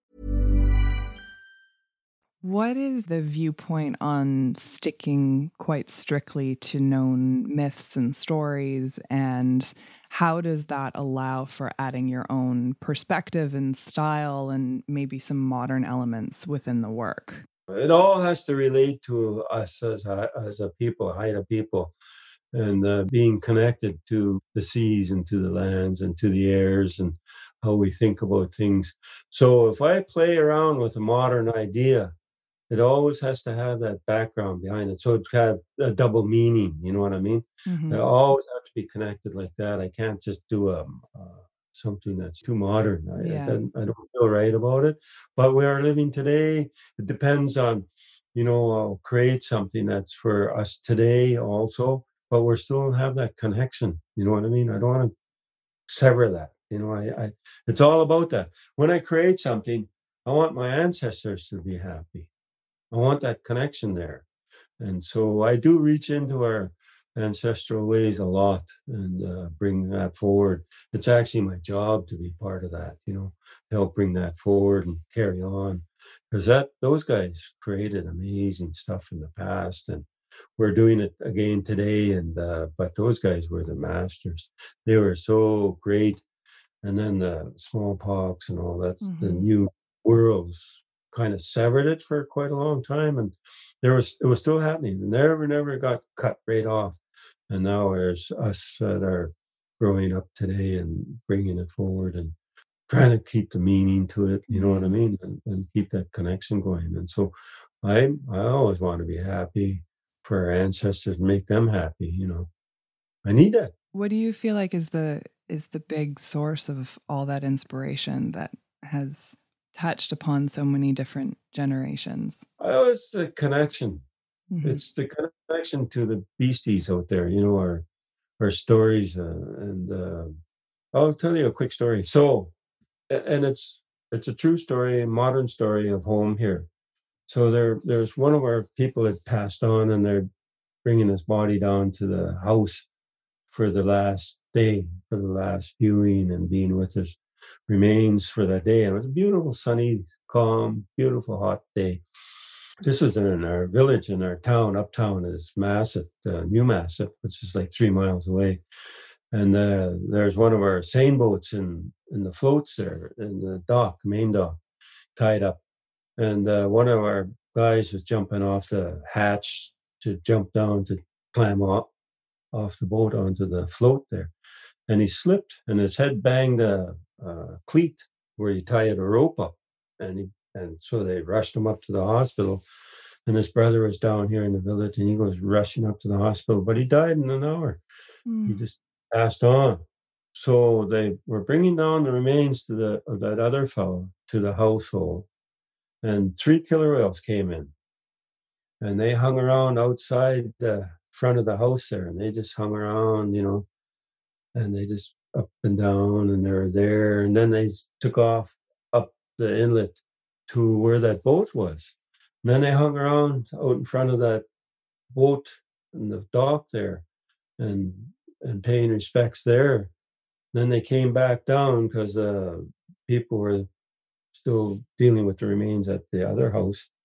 What is the viewpoint on sticking quite strictly to known myths and stories, and how does that allow for adding your own perspective and style and maybe some modern elements within the work? It all has to relate to us as a, as a people, Haida people, and uh, being connected to the seas and to the lands and to the airs and how we think about things. So if I play around with a modern idea, it always has to have that background behind it. So it's got a double meaning, you know what I mean? Mm-hmm. It always have to be connected like that. I can't just do a, uh, something that's too modern. I, Yeah. I, don't, I don't feel right about it. But we are living today. It depends on, you know, I'll create something that's for us today also, but we're still have that connection. You know what I mean? I don't want to sever that. You know, I, I it's all about that. When I create something, I want my ancestors to be happy. I want that connection there. And so I do reach into our ancestral ways a lot and uh, bring that forward. It's actually my job to be part of that, you know, help bring that forward and carry on. Because that those guys created amazing stuff in the past, and we're doing it again today. And uh, but those guys were the masters. They were so great. And then the smallpox and all that, mm-hmm. the new worlds kind of severed it for quite a long time, and there was it was still happening. It never, never got cut right off. And now there's us that are growing up today and bringing it forward and trying to keep the meaning to it. You know what I mean? And, and keep that connection going. And so I I always want to be happy for our ancestors, make them happy. You know, I need that. What do you feel like is the is the big source of all that inspiration that has touched upon so many different generations? Oh, it's a connection. Mm-hmm. It's the connection to the beasties out there, you know, our our stories. Uh, and uh, I'll tell you a quick story. So, and it's it's a true story, a modern story of home here. So there there's one of our people that passed on, and they're bringing his body down to the house for the last day, for the last viewing, and being with his remains for that day. And it was a beautiful, sunny, calm, beautiful, hot day. This was in our village, in our town. Uptown is Masset, uh, New Masset, which is like three miles away. And uh, there's one of our seine boats in, in the floats there, in the dock, main dock, tied up. And uh, one of our guys was jumping off the hatch to jump down to climb off, off the boat onto the float there. And he slipped, and his head banged a, a cleat where you tie a rope up. And he, and so they rushed him up to the hospital. And his brother was down here in the village, and he goes rushing up to the hospital. But he died in an hour. Mm. He just passed on. So they were bringing down the remains to the of that other fellow to the household. And three killer whales came in. And they hung around outside the front of the house there. And they just hung around, you know. And they just up and down, and they were there. And then they took off up the inlet to where that boat was. And then they hung around out in front of that boat in the dock there and and paying respects there. Then they came back down because uh, people were still dealing with the remains at the other house.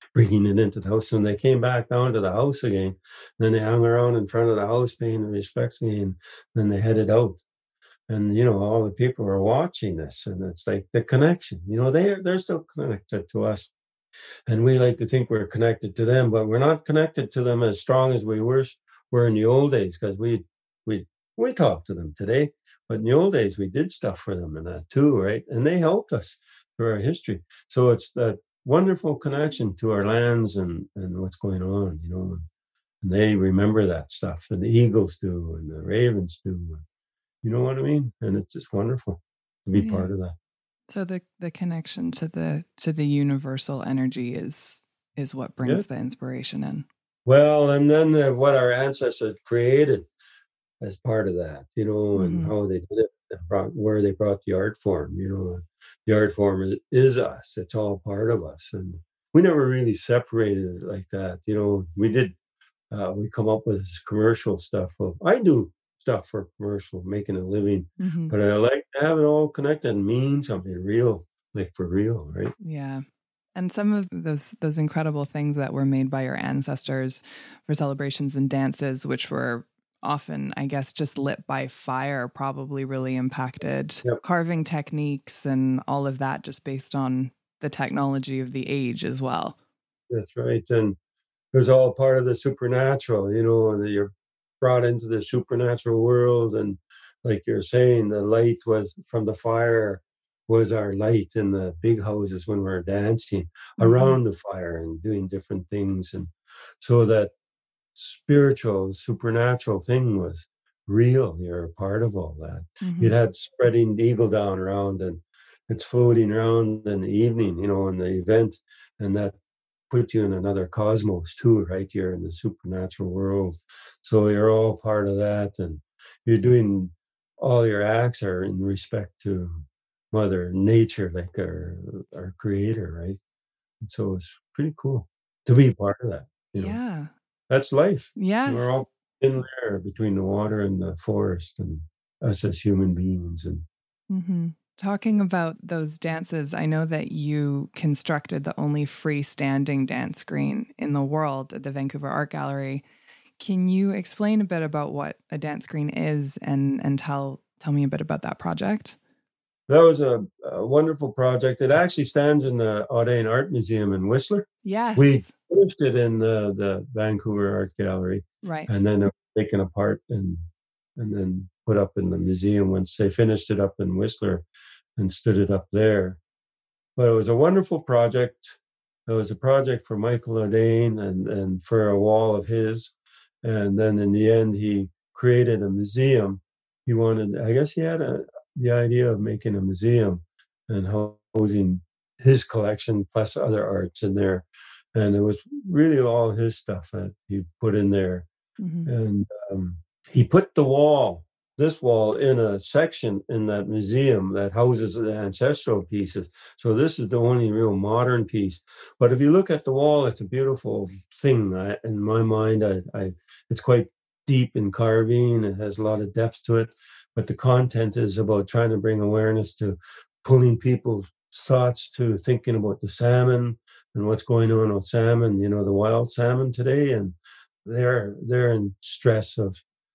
bringing it into the house. And they came back down to the house again. Then they hung around in front of the house paying their respects again. Then they headed out. And, you know, all the people were watching this. And it's like the connection, you know, they're, they're still connected to us. And we like to think we're connected to them, but we're not connected to them as strong as we were, were in the old days, because we, we, we talk to them today. But in the old days, we did stuff for them and that too, right? And they helped us through our history. So it's that wonderful connection to our lands and, and what's going on, you know. And they remember that stuff, and the eagles do, and the ravens do. You know what I mean? And it's just wonderful to be Yeah. part of that. So the the connection to the to the universal energy is is what brings Yeah. the inspiration in. Well, and then the, what our ancestors created as part of that, you know, and Mhm. how they did it, and brought, where they brought the art form, you know. The art form is, is us. It's all part of us. And we never really separated it like that. You know, we did, uh, we come up with this commercial stuff. Of, I do stuff for commercial, making a living, Mhm. but I like to have it all connected and mean something real, like for real, right? Yeah. And some of those those incredible things that were made by your ancestors for celebrations and dances, which were often, I guess, just lit by fire, probably really impacted Yep. carving techniques and all of that, just based on the technology of the age as well. That's right. And it was all part of the supernatural, you know, and you're brought into the supernatural world. And like you're saying, the light was from the fire was our light in the big houses when we were dancing Mhm. around the fire and doing different things. And so that spiritual, supernatural thing was real. You're a part of all that. You'd Mhm. had spreading eagle down around, and it's floating around in the evening, you know, in the event. And that put you in another cosmos too, right? You're in the supernatural world. So you're all part of that. And you're doing all your acts are in respect to Mother Nature, like our our creator, right? And so it's pretty cool to be part of that, you know. Yeah. That's life. Yes. We're all in there between the water and the forest and us as human beings. And hmm Talking about those dances, I know that you constructed the only freestanding dance screen in the world at the Vancouver Art Gallery. Can you explain a bit about what a dance screen is and and tell tell me a bit about that project? that was a, a wonderful project. It actually stands in the Audain Art Museum in Whistler. We Yes. finished it in the, the Vancouver Art Gallery, Right. and then it was taken apart and and then put up in the museum once they finished it up in Whistler and stood it up there. But it was a wonderful project. It was a project for Michael Audain and, and for a wall of his. And then in the end, he created a museum. He wanted, I guess he had a, the idea of making a museum and housing his collection plus other arts in there. And it was really all his stuff that he put in there. Mhm. And um, he put the wall, this wall, in a section in that museum that houses the ancestral pieces. So this is the only real modern piece. But if you look at the wall, it's a beautiful thing. I, in my mind, I, I, it's quite deep in carving. It has a lot of depth to it. But the content is about trying to bring awareness to pulling people's thoughts to thinking about the salmon and what's going on with salmon, you know, the wild salmon today. And they're they're in stress of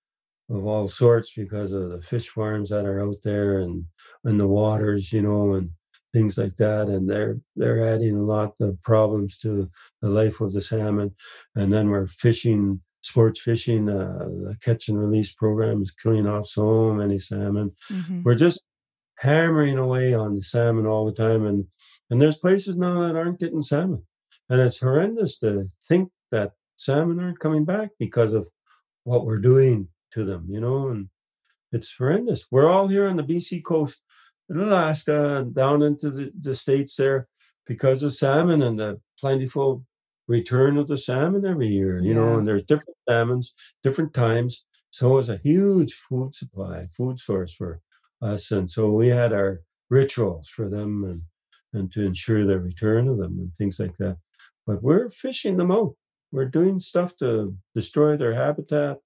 of all sorts because of the fish farms that are out there and and the waters, you know, and things like that. And they're they're adding a lot of problems to the life of the salmon. And then we're fishing, sports fishing. Uh, the catch and release program is killing off so many salmon. Mhm. We're just hammering away on the salmon all the time, and and there's places now that aren't getting salmon, and it's horrendous to think that salmon aren't coming back because of what we're doing to them, you know, and it's horrendous. We're all here on the B C coast in Alaska and down into the, the States there because of salmon and the plentiful return of the salmon every year, you know, Yeah. and there's different salmons, different times. So it's a huge food supply, food source for us. And so we had our rituals for them and, and to ensure the return of them and things like that. But we're fishing them out. We're doing stuff to destroy their habitat.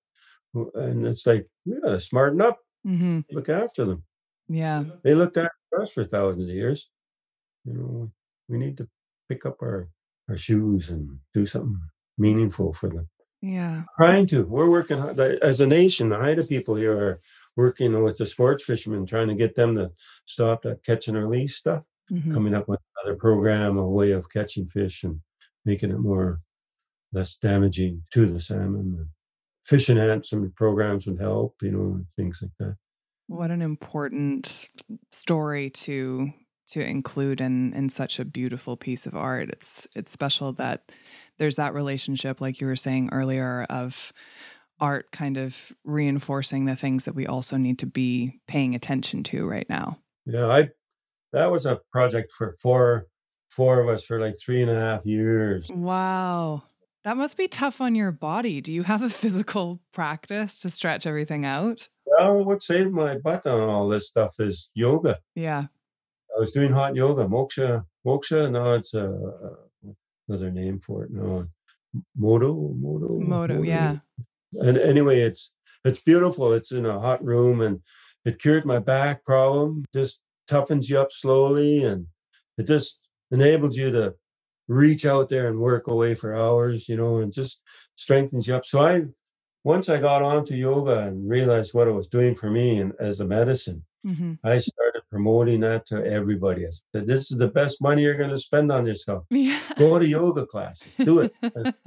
And it's like, we got to smarten up, hmm look after them. Yeah. They looked after us for thousands of years. You know, we need to pick up our, our shoes and do something meaningful for them. Yeah. Trying to. We're working hard. As a nation, the Haida people here are working with the sports fishermen, trying to get them to stop that catch and release stuff, Mhm. coming up with another program, a way of catching fish and making it more less damaging to the salmon. And fish and handsome programs would help, you know, and things like that. What an important story to to include in in such a beautiful piece of art. It's it's special that there's that relationship, like you were saying earlier, of art kind of reinforcing the things that we also need to be paying attention to right now. Yeah, I that was a project for four four of us for like three and a half years. Wow. That must be tough on your body. Do you have a physical practice to stretch everything out? Well, what saved my butt on all this stuff is yoga. Yeah. I was doing hot yoga, moksha, moksha. Now it's a, a another name for it. No, modo, modo, Modo, yeah. And anyway, it's it's beautiful. It's in a hot room, and it cured my back problem. Just toughens you up slowly, and it just enables you to reach out there and work away for hours, you know, and just strengthens you up. So I, once I got onto yoga and realized what it was doing for me and as a medicine, Mm-hmm. I started promoting that to everybody. I said, this is the best money you're going to spend on yourself. Yeah. Go to yoga classes, do it.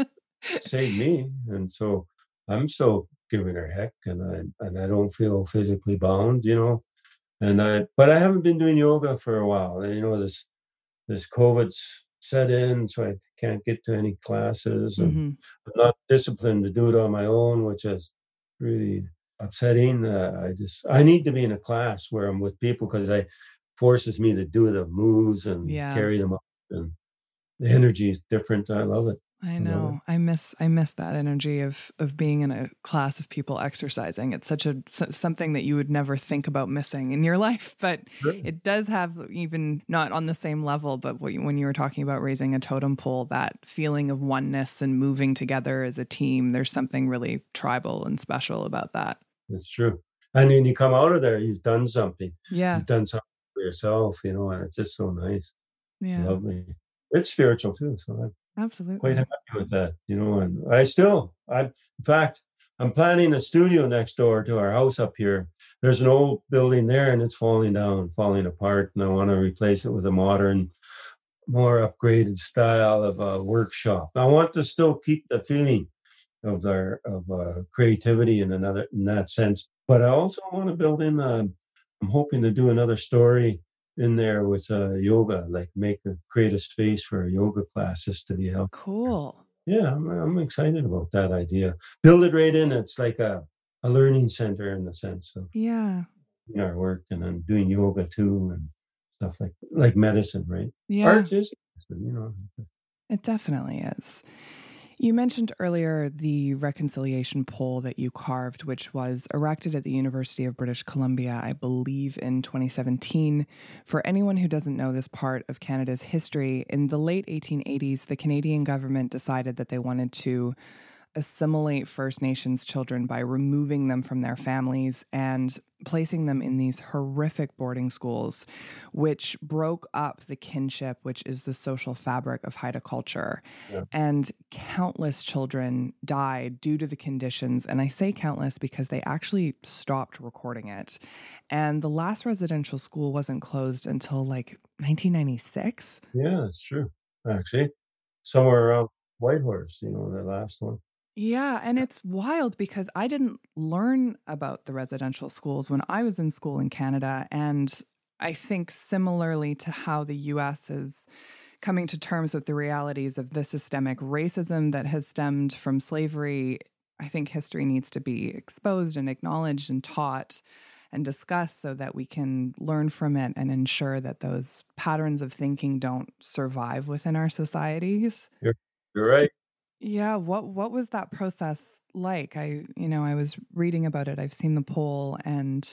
It saved me. And so I'm still giving her heck, and I, and I don't feel physically bound, you know, and I, but I haven't been doing yoga for a while. And, you know, this, this COVID's set in, so I can't get to any classes, and Mm-hmm. I'm not disciplined to do it on my own, which is really upsetting. Uh, I just, I need to be in a class where I'm with people, because it forces me to do the moves and Yeah. carry them up, and the energy is different. I love it. I love it. know. I miss I miss that energy of of being in a class of people exercising. It's such a s- something that you would never think about missing in your life, but Sure. it does have, even not on the same level, but what you, when you were talking about raising a totem pole, that feeling of oneness and moving together as a team, there's something really tribal and special about that. It's true. And then you come out of there, you've done something. Yeah. You've done something for yourself, you know, and it's just so nice. Yeah. Lovely. It's spiritual too. So I'm Absolutely. quite happy with that, you know, and I still, I, in fact, I'm planning a studio next door to our house up here. There's an old building there, and it's falling down, falling apart. And I want to replace it with a modern, more upgraded style of a workshop. I want to still keep the feeling of their, of uh, creativity in another, in that sense. But I also want to build in, uh, I'm hoping to do another story in there with uh, yoga, like make a, create a space for yoga classes to be held. Cool. Yeah, I'm, I'm excited about that idea. Build it right in. It's like a, a learning center in the sense of Yeah. doing our work, and then doing yoga too, and stuff like like medicine, right? Yeah. Art is medicine, you know. It definitely is. You mentioned earlier the reconciliation pole that you carved, which was erected at the University of British Columbia, I believe, in twenty seventeen. For anyone who doesn't know this part of Canada's history, in the late eighteen eighties, the Canadian government decided that they wanted to assimilate First Nations children by removing them from their families and placing them in these horrific boarding schools, which broke up the kinship, which is the social fabric of Haida culture. Yeah. And countless children died due to the conditions. And I say countless because they actually stopped recording it. And the last residential school wasn't closed until like nineteen ninety-six. Yeah, it's true. Actually, somewhere around Whitehorse, you know, the last one. Yeah, and it's wild because I didn't learn about the residential schools when I was in school in Canada. And I think similarly to how the U S is coming to terms with the realities of the systemic racism that has stemmed from slavery, I think history needs to be exposed and acknowledged and taught and discussed so that we can learn from it and ensure that those patterns of thinking don't survive within our societies. You're, you're right. Yeah, what what was that process like? I, you know, I was reading about it. I've seen the poll and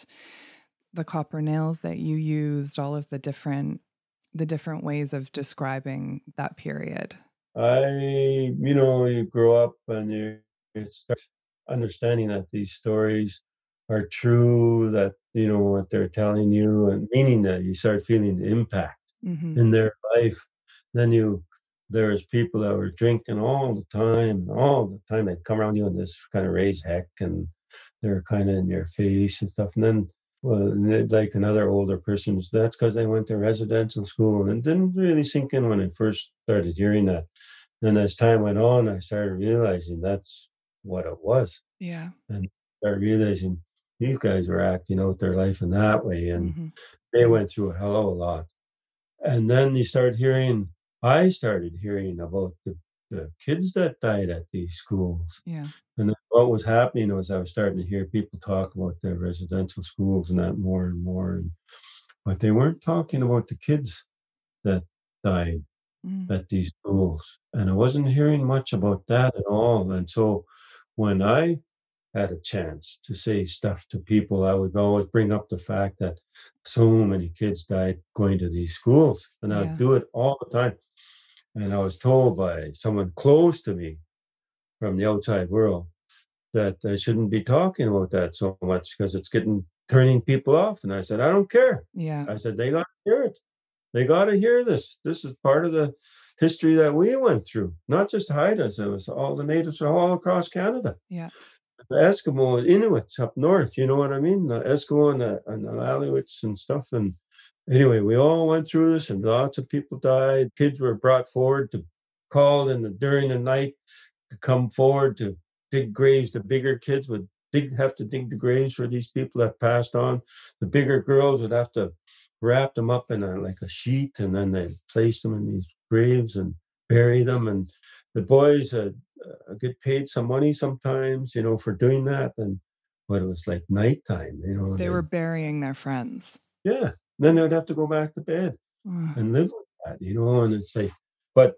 the copper nails that you used, all of the different the different ways of describing that period. I, you know, you grow up and you, you start understanding that these stories are true, that, you know, what they're telling you, and meaning that you start feeling the impact Mm-hmm. in their life. Then you there's people that were drinking all the time, all the time. They'd come around you and this kind of raise heck, and they're kind of in your face and stuff. And then, well, like another older person, that's because they went to residential school, and it didn't really sink in when I first started hearing that. And as time went on, I started realizing that's what it was. Yeah. And started realizing these guys were acting out their life in that way. And Mm-hmm. they went through a hell of a lot. And then you start hearing, I started hearing about the, the kids that died at these schools. Yeah. And then what was happening was I was starting to hear people talk about the residential schools and that more and more. And, but they weren't talking about the kids that died Mm. at these schools. And I wasn't hearing much about that at all. And so when I had a chance to say stuff to people, I would always bring up the fact that so many kids died going to these schools. And Yeah. I'd do it all the time. And I was told by someone close to me from the outside world that I shouldn't be talking about that so much because it's getting turning people off. And I said, I don't care. Yeah. I said, they got to hear it. They got to hear this. This is part of the history that we went through, not just Haidas. It was all the natives from all across Canada. Yeah. The Eskimo and Inuits up north, you know what I mean? The Eskimo and the, and the Alouettes and stuff. And anyway, we all went through this, and lots of people died. Kids were brought forward to call in the, during the night to come forward to dig graves. The bigger kids would dig, have to dig the graves for these people that passed on. The bigger girls would have to wrap them up in a, like a sheet, and then they place them in these graves and bury them. And the boys uh, uh, get paid some money sometimes, you know, for doing that. And but it was like nighttime, you know. They they, were burying their friends. yeah. Then they would have to go back to bed Ugh. and live with that, you know. And it's like, but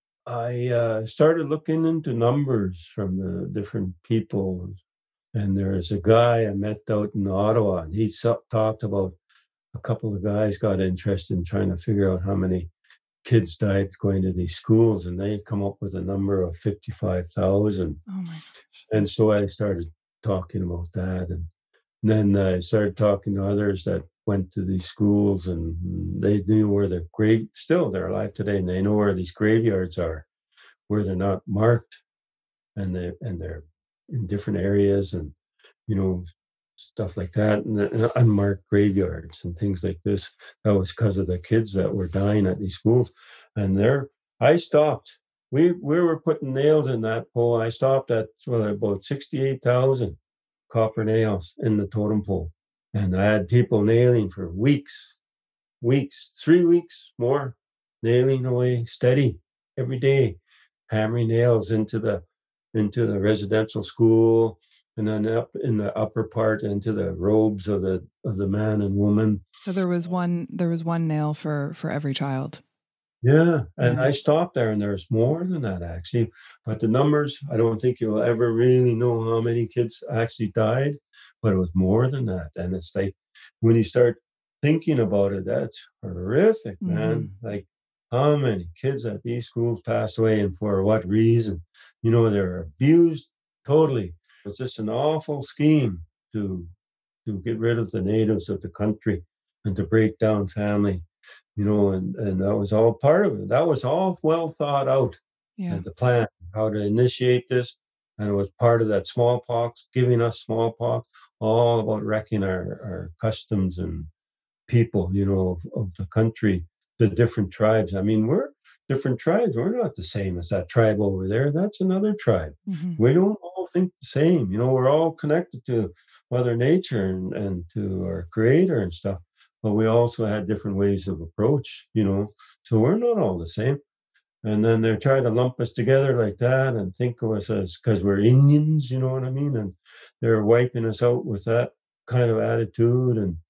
I uh, started looking into numbers from the different people. And there's a guy I met out in Ottawa, and he so- talked about a couple of guys got interested in trying to figure out how many kids died going to these schools, and they come up with a number of fifty-five thousand. Oh my gosh. And so I started talking about that. And then I started talking to others that went to these schools, and they knew where the grave, still they're alive today, and they know where these graveyards are, where they're not marked, and they and they're in different areas, and you know, stuff like that, and, and unmarked graveyards and things like this. That was because of the kids that were dying at these schools. And there, I stopped. We we were putting nails in that pole. I stopped at well, about sixty-eight thousand copper nails in the totem pole. And I had people nailing for weeks, weeks, three weeks more, nailing away steady every day, hammering nails into the into the residential school, and then up in the upper part into the robes of the of the man and woman. So there was one there was one nail for for every child. Yeah. And Yeah. I stopped there, and there's more than that actually. But the numbers, I don't think you'll ever really know how many kids actually died, but it was more than that. And it's like when you start thinking about it, that's horrific, man. Like how many kids at these schools passed away, and for what reason? You know, they're abused totally. It's just an awful scheme to to get rid of the natives of the country and to break down family, you know, and, and that was all part of it. That was all well thought out, Yeah. and the plan, how to initiate this. And it was part of that smallpox, giving us smallpox, all about wrecking our, our customs and people, you know, of, of the country, the different tribes. I mean, we're different tribes. We're not the same as that tribe over there. That's another tribe. Mhm. We don't all think the same. You know, we're all connected to Mother Nature and, and to our Creator and stuff, but we also had different ways of approach, you know, so we're not all the same. And then they're trying to lump us together like that and think of us as because we're Indians, you know what I mean? And they're wiping us out with that kind of attitude. And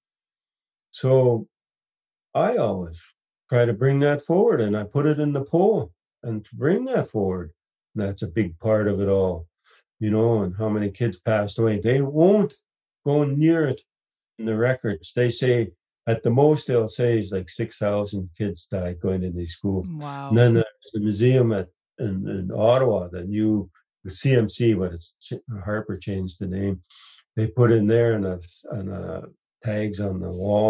so I always try to bring that forward, and I put it in the poll and to bring that forward. And that's a big part of it all, you know, and how many kids passed away. They won't go near it in the records. They say at the most they'll say is like six thousand kids died going to these schools. Wow. And then there's the museum at in, in Ottawa, the new the C M C, but it's Harper changed the name. They put in there and a, and a tags on the wall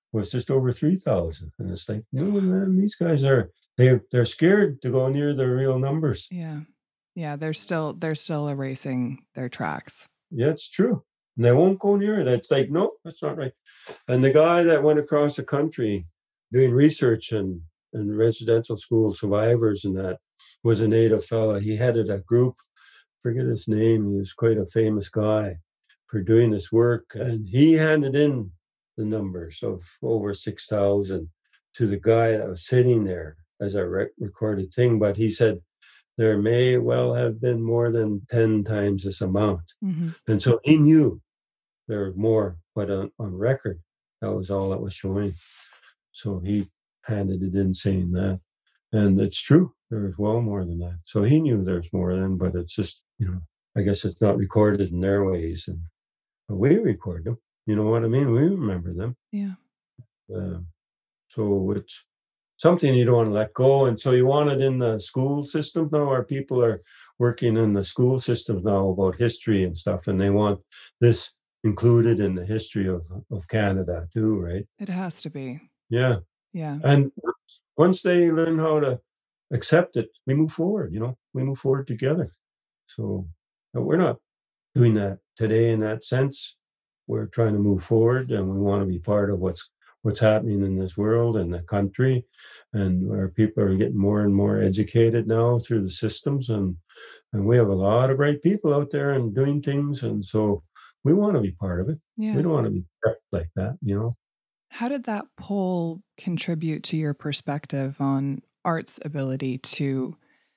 was just over three thousand. And it's like, no, man, these guys are, they, they're scared to go near the real numbers. Yeah. Yeah. They're still, they're still erasing their tracks. Yeah, it's true. And they won't go near it. It's like, no, that's not right. And the guy that went across the country doing research and, and residential school survivors and that was a native fella. He headed a group, forget his name. He was quite a famous guy for doing this work. And he handed in the numbers of over six thousand to the guy that was sitting there as a re- recorded thing. But he said, there may well have been more than ten times this amount. Mm-hmm. And so he knew there was more, but on, on record, that was all that was showing. So he handed it in saying that. And it's true. There was well more than that. So he knew there's more than, but it's just, you know, I guess it's not recorded in their ways. And but we record them. You know what I mean? We remember them. Yeah. Uh, so it's something you don't want to let go. And so you want it in the school system now. Our people are working in the school systems now about history and stuff, and they want this included in the history of, of Canada too, right? It has to be. Yeah. Yeah. And once they learn how to accept it, we move forward, you know, we move forward together. So but we're not doing that today in that sense. We're trying to move forward, and we want to be part of what's what's happening in this world and the country, and where people are getting more and more educated now through the systems, and and we have a lot of great people out there and doing things, and so we want to be part of it. Yeah. We don't want to be kept like that, you know. How did that poll contribute to your perspective on art's ability to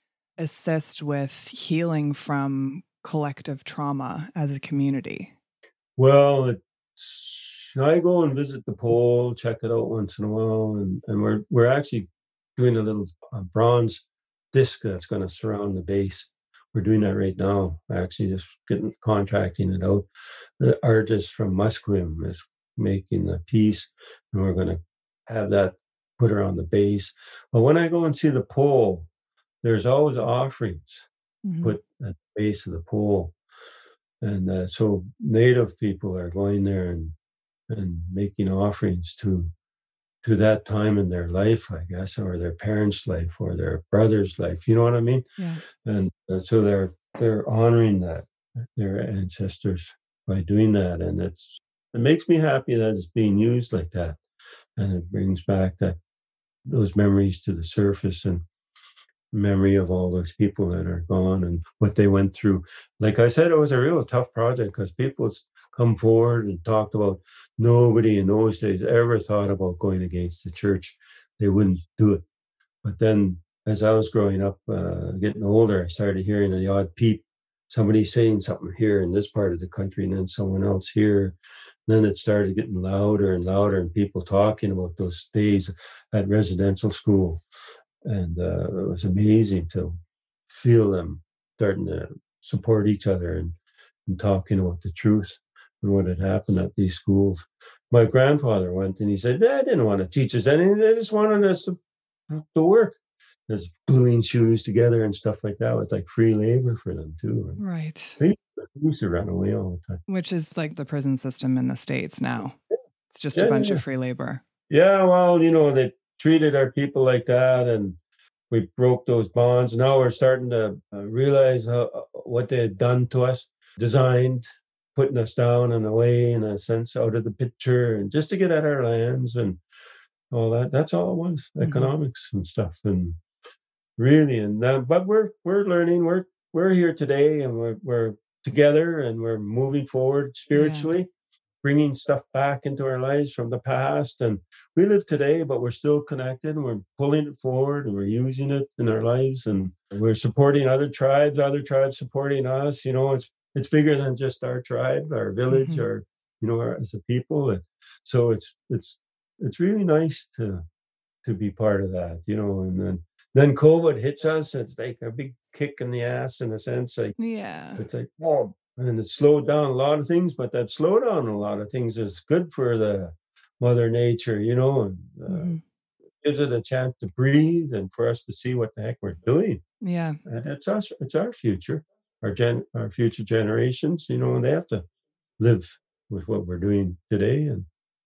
assist with healing from collective trauma as a community? Well, it's, I go and visit the pole, check it out once in a while, and, and we're we're actually doing a little uh, bronze disc that's going to surround the base. We're doing that right now. Actually, just getting contracting it out. The artist from Musqueam is making the piece, and we're going to have that put around the base. But when I go and see the pole, there's always offerings Mm-hmm. put at the base of the pole. And uh, so Native people are going there and and making offerings to to that time in their life, I guess, or their parents' life, or their brother's life. You know what I mean? Yeah. And uh, so they're they're honoring that, their ancestors, by doing that, and it's it makes me happy that it's being used like that, and it brings back that those memories to the surface, and memory of all those people that are gone and what they went through. Like I said, it was a real tough project because people come forward and talked about nobody in those days ever thought about going against the church. They wouldn't do it. But then as I was growing up, uh, getting older, I started hearing the odd peep, somebody saying something here in this part of the country and then someone else here. Then it started getting louder and louder, and people talking about those days at residential school. And uh, it was amazing to feel them starting to support each other and, and talking about the truth and what had happened at these schools. My grandfather went and he said, they didn't want to teach us anything. They just wanted us to, to work. There's gluing shoes together and stuff like that. It was like free labor for them too. Right. They used to run away all the time. Which is like the prison system in the States now. It's just yeah, a bunch yeah. of free labor. Yeah, well, you know, they treated our people like that, and we broke those bonds. Now we're starting to uh, realize how, what they had done to us, designed, putting us down and away in a sense out of the picture, and just to get at our lands and all that. That's all it was, mm-hmm. economics and stuff. And really, and uh, but we're we're learning. We're we're here today, and we're we're together, and we're moving forward spiritually. Yeah. Bringing stuff back into our lives from the past, and we live today, but we're still connected, and we're pulling it forward, and we're using it in our lives, and we're supporting other tribes, other tribes supporting us. You know, it's it's bigger than just our tribe, our village, mm-hmm. or you know, our, as a people. And so it's it's it's really nice to to be part of that. You know, and then then COVID hits us. It's like a big kick in the ass in a sense. Like yeah, it's like oh. And it slowed down a lot of things, but that slowdown in a lot of things is good for the Mother Nature, you know, and uh, mm-hmm. gives it a chance to breathe and for us to see what the heck we're doing. Yeah, and it's us, it's our future, our gen, our future generations, you know, and they have to live with what we're doing today, and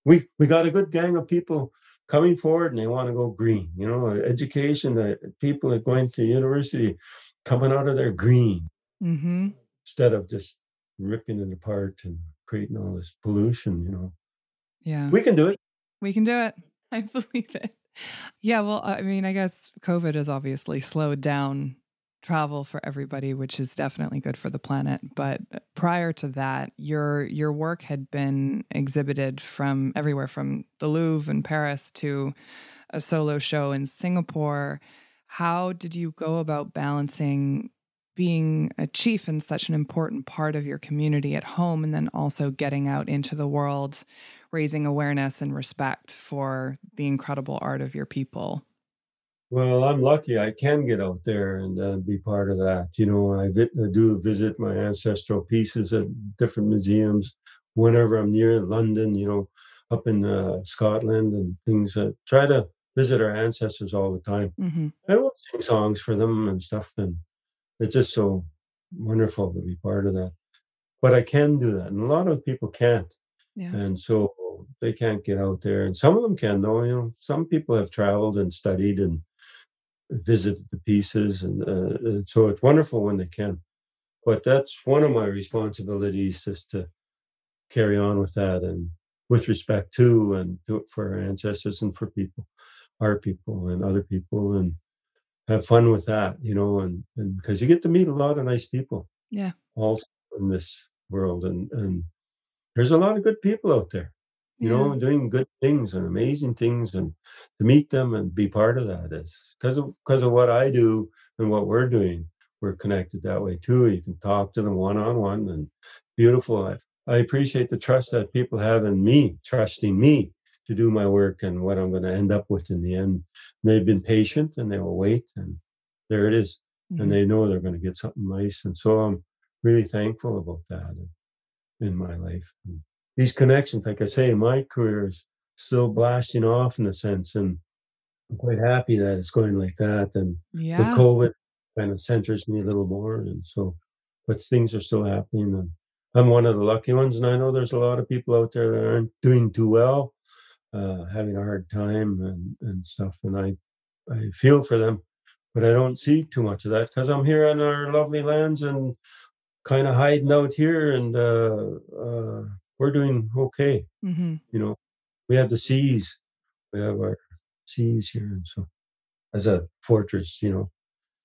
we we got a good gang of people coming forward, and they want to go green. You know, education. Uh, people are going to university, coming out of there green Mm-hmm. instead of just ripping it apart and creating all this pollution. You know, Yeah. we can do it. We can do it. I believe it. Yeah, well, I mean, I guess COVID has obviously slowed down travel for everybody, which is definitely good for the planet. But prior to that, your your work had been exhibited from everywhere from the Louvre in Paris to a solo show in Singapore. How did you go about balancing being a chief in such an important part of your community at home and then also getting out into the world, raising awareness and respect for the incredible art of your people? Well, I'm lucky I can get out there and uh, be part of that. You know, I, vi- I do visit my ancestral pieces at different museums whenever I'm near London, you know, up in uh, Scotland and things. Uh, try to visit our ancestors all the time. Mm-hmm. I will sing songs for them and stuff. And it's just so wonderful to be part of that. But I can do that. And a lot of people can't. Yeah. And so they can't get out there. And some of them can, though. You know, some people have traveled and studied and visit the pieces, and, uh, and so it's wonderful when they can. But that's one of my responsibilities, is to carry on with that, and with respect to, and do it for our ancestors and for people, our people and other people, and have fun with that, you know, and and because you get to meet a lot of nice people, Yeah. also in this world, and and there's a lot of good people out there, you Yeah. know, doing good things and amazing things, and to meet them and be part of that is because of because of what I do and what we're doing. We're connected that way too. You can talk to them one on one, and beautiful. I, I appreciate the trust that people have in me, trusting me to do my work and what I'm going to end up with in the end. And they've been patient, and they will wait, and there it is. Mhm. And they know they're going to get something nice. And so I'm really thankful about that in, in my life. And these connections, like I say, my career is still blasting off in a sense, and I'm quite happy that it's going like that. And with Yeah. COVID, kind of centers me a little more. And so, but things are still happening. And I'm one of the lucky ones. And I know there's a lot of people out there that aren't doing too well, uh, having a hard time and, and stuff. And I, I feel for them, but I don't see too much of that because I'm here in our lovely lands and kind of hiding out here. And uh, uh, we're doing okay. Mm-hmm. You know, we have the seas, we have our seas here. And so, as a fortress, you know.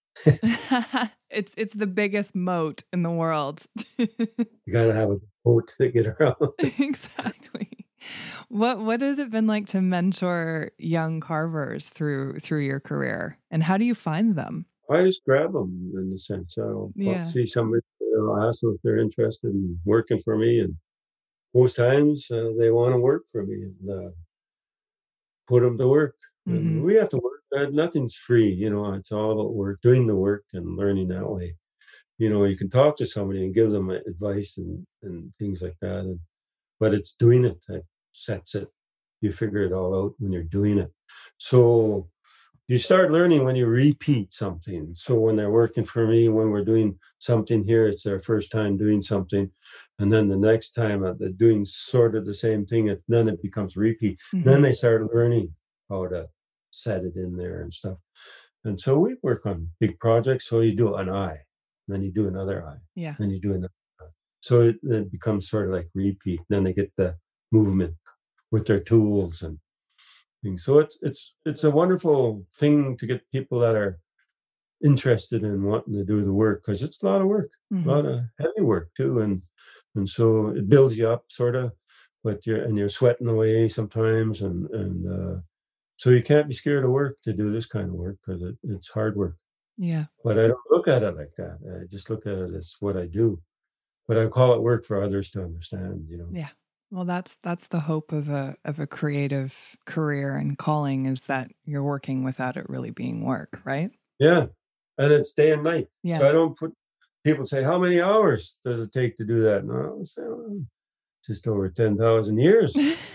it's it's the biggest moat in the world. You gotta have a boat to get around. Exactly. What what has it been like to mentor young carvers through through your career, and how do you find them? I just grab them in a sense. I'll, Yeah. I'll see somebody, I'll ask them if they're interested in working for me, and most times uh, they want to work for me, and uh, put them to work. And Mhm. we have to work. Uh, nothing's free, you know. It's all about work, doing the work, and learning that way. You know, you can talk to somebody and give them advice and and things like that, and but it's doing it that sets it. You figure it all out when you're doing it. So you start learning when you repeat something. So when they're working for me, when we're doing something here, it's their first time doing something. And then the next time uh, they're doing sort of the same thing, it, then it becomes repeat. Mhm. Then they start learning how to set it in there and stuff. And so we work on big projects. So you do an eye, then you do another eye, Yeah. then you do another eye. So it, it becomes sort of like repeat. Then they get the movement with their tools and things. So it's it's it's a wonderful thing to get people that are interested in wanting to do the work, because it's a lot of work, Mhm. a lot of heavy work too, and and so it builds you up sort of, but you're and you're sweating away sometimes, and and uh, so you can't be scared of work to do this kind of work because it, it's hard work. Yeah. But I don't look at it like that. I just look at it as what I do. But I call it work for others to understand, you know. Yeah. Well, that's that's the hope of a of a creative career and calling, is that you're working without it really being work, right? Yeah. And it's day and night. Yeah. So I don't put people say, how many hours does it take to do that? And I'll say, "Oh, just over ten thousand years.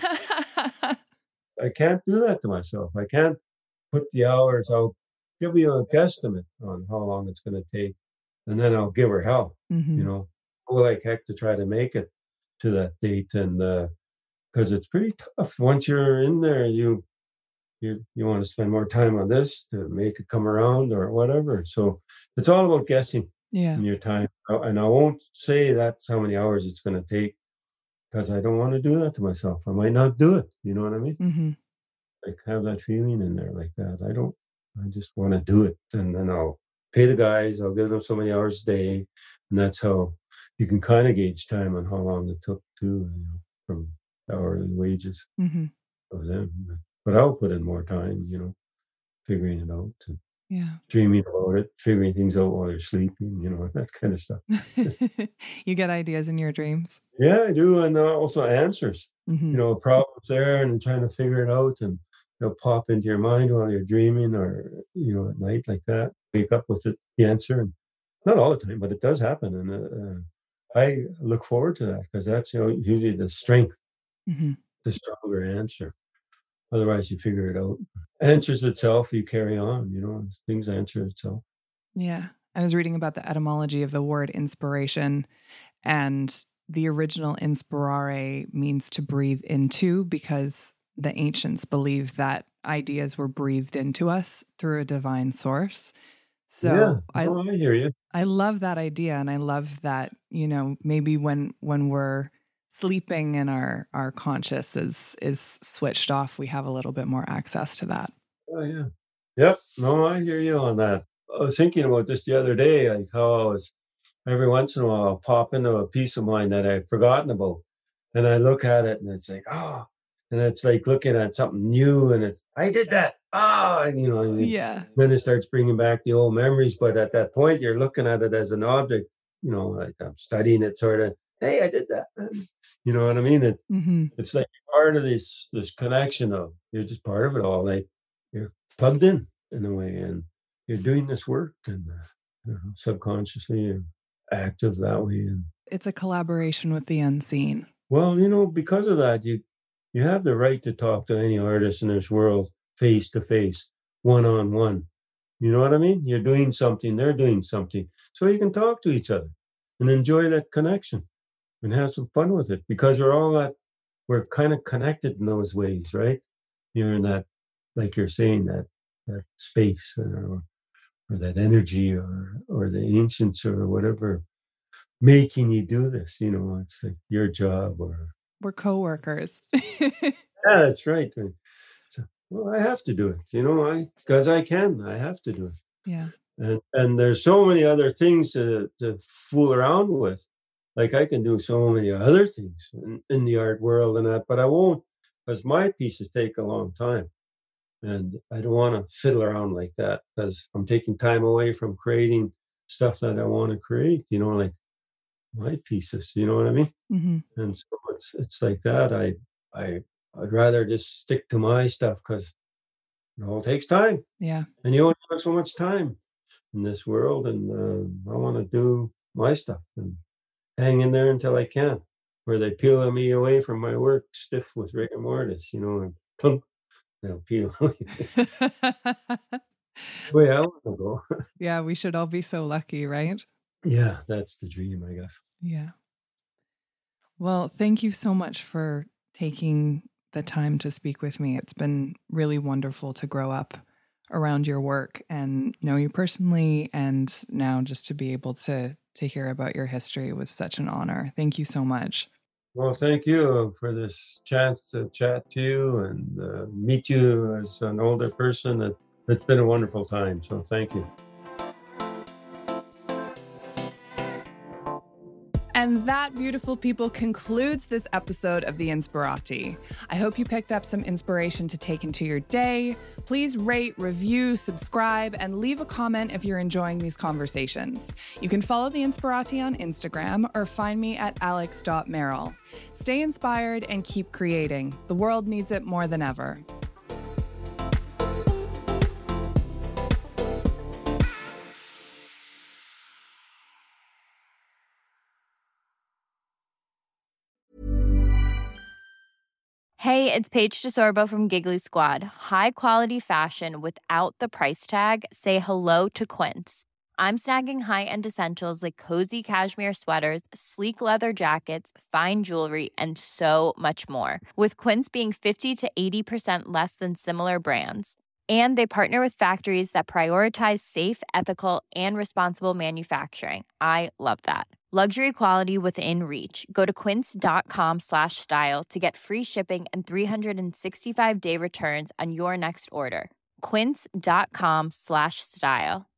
I can't do that to myself. I can't put the hours. I'll give you a guesstimate on how long it's going to take. And then I'll give her hell, Mhm. you know, go like heck to try to make it to that date. And, uh, because it's pretty tough. Once you're in there, you you you want to spend more time on this to make it come around or whatever. So it's all about guessing Yeah. in your time. Uh, And I won't say that's how many hours it's going to take because I don't want to do that to myself. I might not do it. You know what I mean? Mm-hmm. Like have that feeling in there like that. I don't, I just want to do it. And then I'll pay the guys, I'll give them so many hours a day. And that's how you can kind of gauge time on how long it took to, you know, from hourly wages Mm-hmm. of them. But I'll put in more time, you know, figuring it out and Yeah. dreaming about it, figuring things out while you're sleeping, you know, that kind of stuff. You get ideas in your dreams. Yeah, I do. And uh, also answers, Mm-hmm. you know, a problem's there and trying to figure it out and they'll pop into your mind while you're dreaming or, you know, at night like that. Wake up with it, the answer. And not all the time, but it does happen. And uh, uh, I look forward to that because that's, you know, usually the strength, Mm-hmm. the stronger answer. Otherwise, you figure it out. Answers itself, you carry on, you know, things answer itself. Yeah. I was reading about the etymology of the word inspiration, and the original inspirare means to breathe into, because the ancients believed that ideas were breathed into us through a divine source. So yeah, I no, I hear you. I love that idea, and I love that, you know, maybe when when we're sleeping and our our conscious is is switched off, we have a little bit more access to that. Oh, yeah. Yep. No, I hear you on that. I was thinking about this the other day, like how I was every once in a while I'll pop into a piece of mine that I've forgotten about. And I look at it and it's like, oh, and it's like looking at something new and it's, I did that. Ah, and, you know, and Yeah. then it starts bringing back the old memories. But at that point, you're looking at it as an object, you know, like I'm studying it sort of, hey, I did that. You know what I mean? It, Mm-hmm. it's like part of this this connection of you're just part of it all. Like you're plugged in in a way, and you're doing this work, and uh, you know, subconsciously you're active that way. And It's a collaboration with the unseen. well, you know, because of that, you you have the right to talk to any artist in this world face to face, one on one. You know what I mean? You're doing something, they're doing something, so you can talk to each other and enjoy that connection and have some fun with it because we're all that we're kind of connected in those ways, right? You're in that, like you're saying, that that space or, or that energy or or the ancients or whatever making you do this. You know, it's like your job or We're coworkers. yeah, that's right. So, well, I have to do it. You know, I because I can. I have to do it. Yeah. And and there's so many other things to to fool around with. Like I can do so many other things in, in the art world and that, but I won't because my pieces take a long time. And I don't want to fiddle around like that because I'm taking time away from creating stuff that I want to create, you know, like my pieces, you know what I mean? Mm-hmm. And so it's, it's like that. I, I, I'd rather just stick to my stuff because it all takes time Yeah. and you only have so much time in this world. And uh, I want to do my stuff and hang in there until I can, where they peel me away from my work stiff with rigor mortis, you know, and plunk, they'll peel away. Way I want to go. Yeah, we should all be so lucky, right? Yeah, that's the dream, I guess. Yeah. Well, thank you so much for taking the time to speak with me. It's been really wonderful to grow up around your work and know you personally, and now just to be able to to hear about your history was such an honor. Thank you so much. Well, thank you for this chance to chat to you and uh, meet you as an older person. It, it's been a wonderful time, so thank you. And that, beautiful people, concludes this episode of The Inspirati. I hope you picked up some inspiration to take into your day. Please rate, review, subscribe, and leave a comment if you're enjoying these conversations. You can follow The Inspirati on Instagram or find me at alex dot merrill. Stay inspired and keep creating. The world needs it more than ever. Hey, it's Paige DeSorbo from Giggly Squad. High quality fashion without the price tag. Say hello to Quince. I'm snagging high-end essentials like cozy cashmere sweaters, sleek leather jackets, fine jewelry, and so much more. With Quince being fifty to eighty percent less than similar brands. And they partner with factories that prioritize safe, ethical, and responsible manufacturing. I love that. Luxury quality within reach. Go to quince.com slash style to get free shipping and three sixty-five day returns on your next order. Quince.com slash style.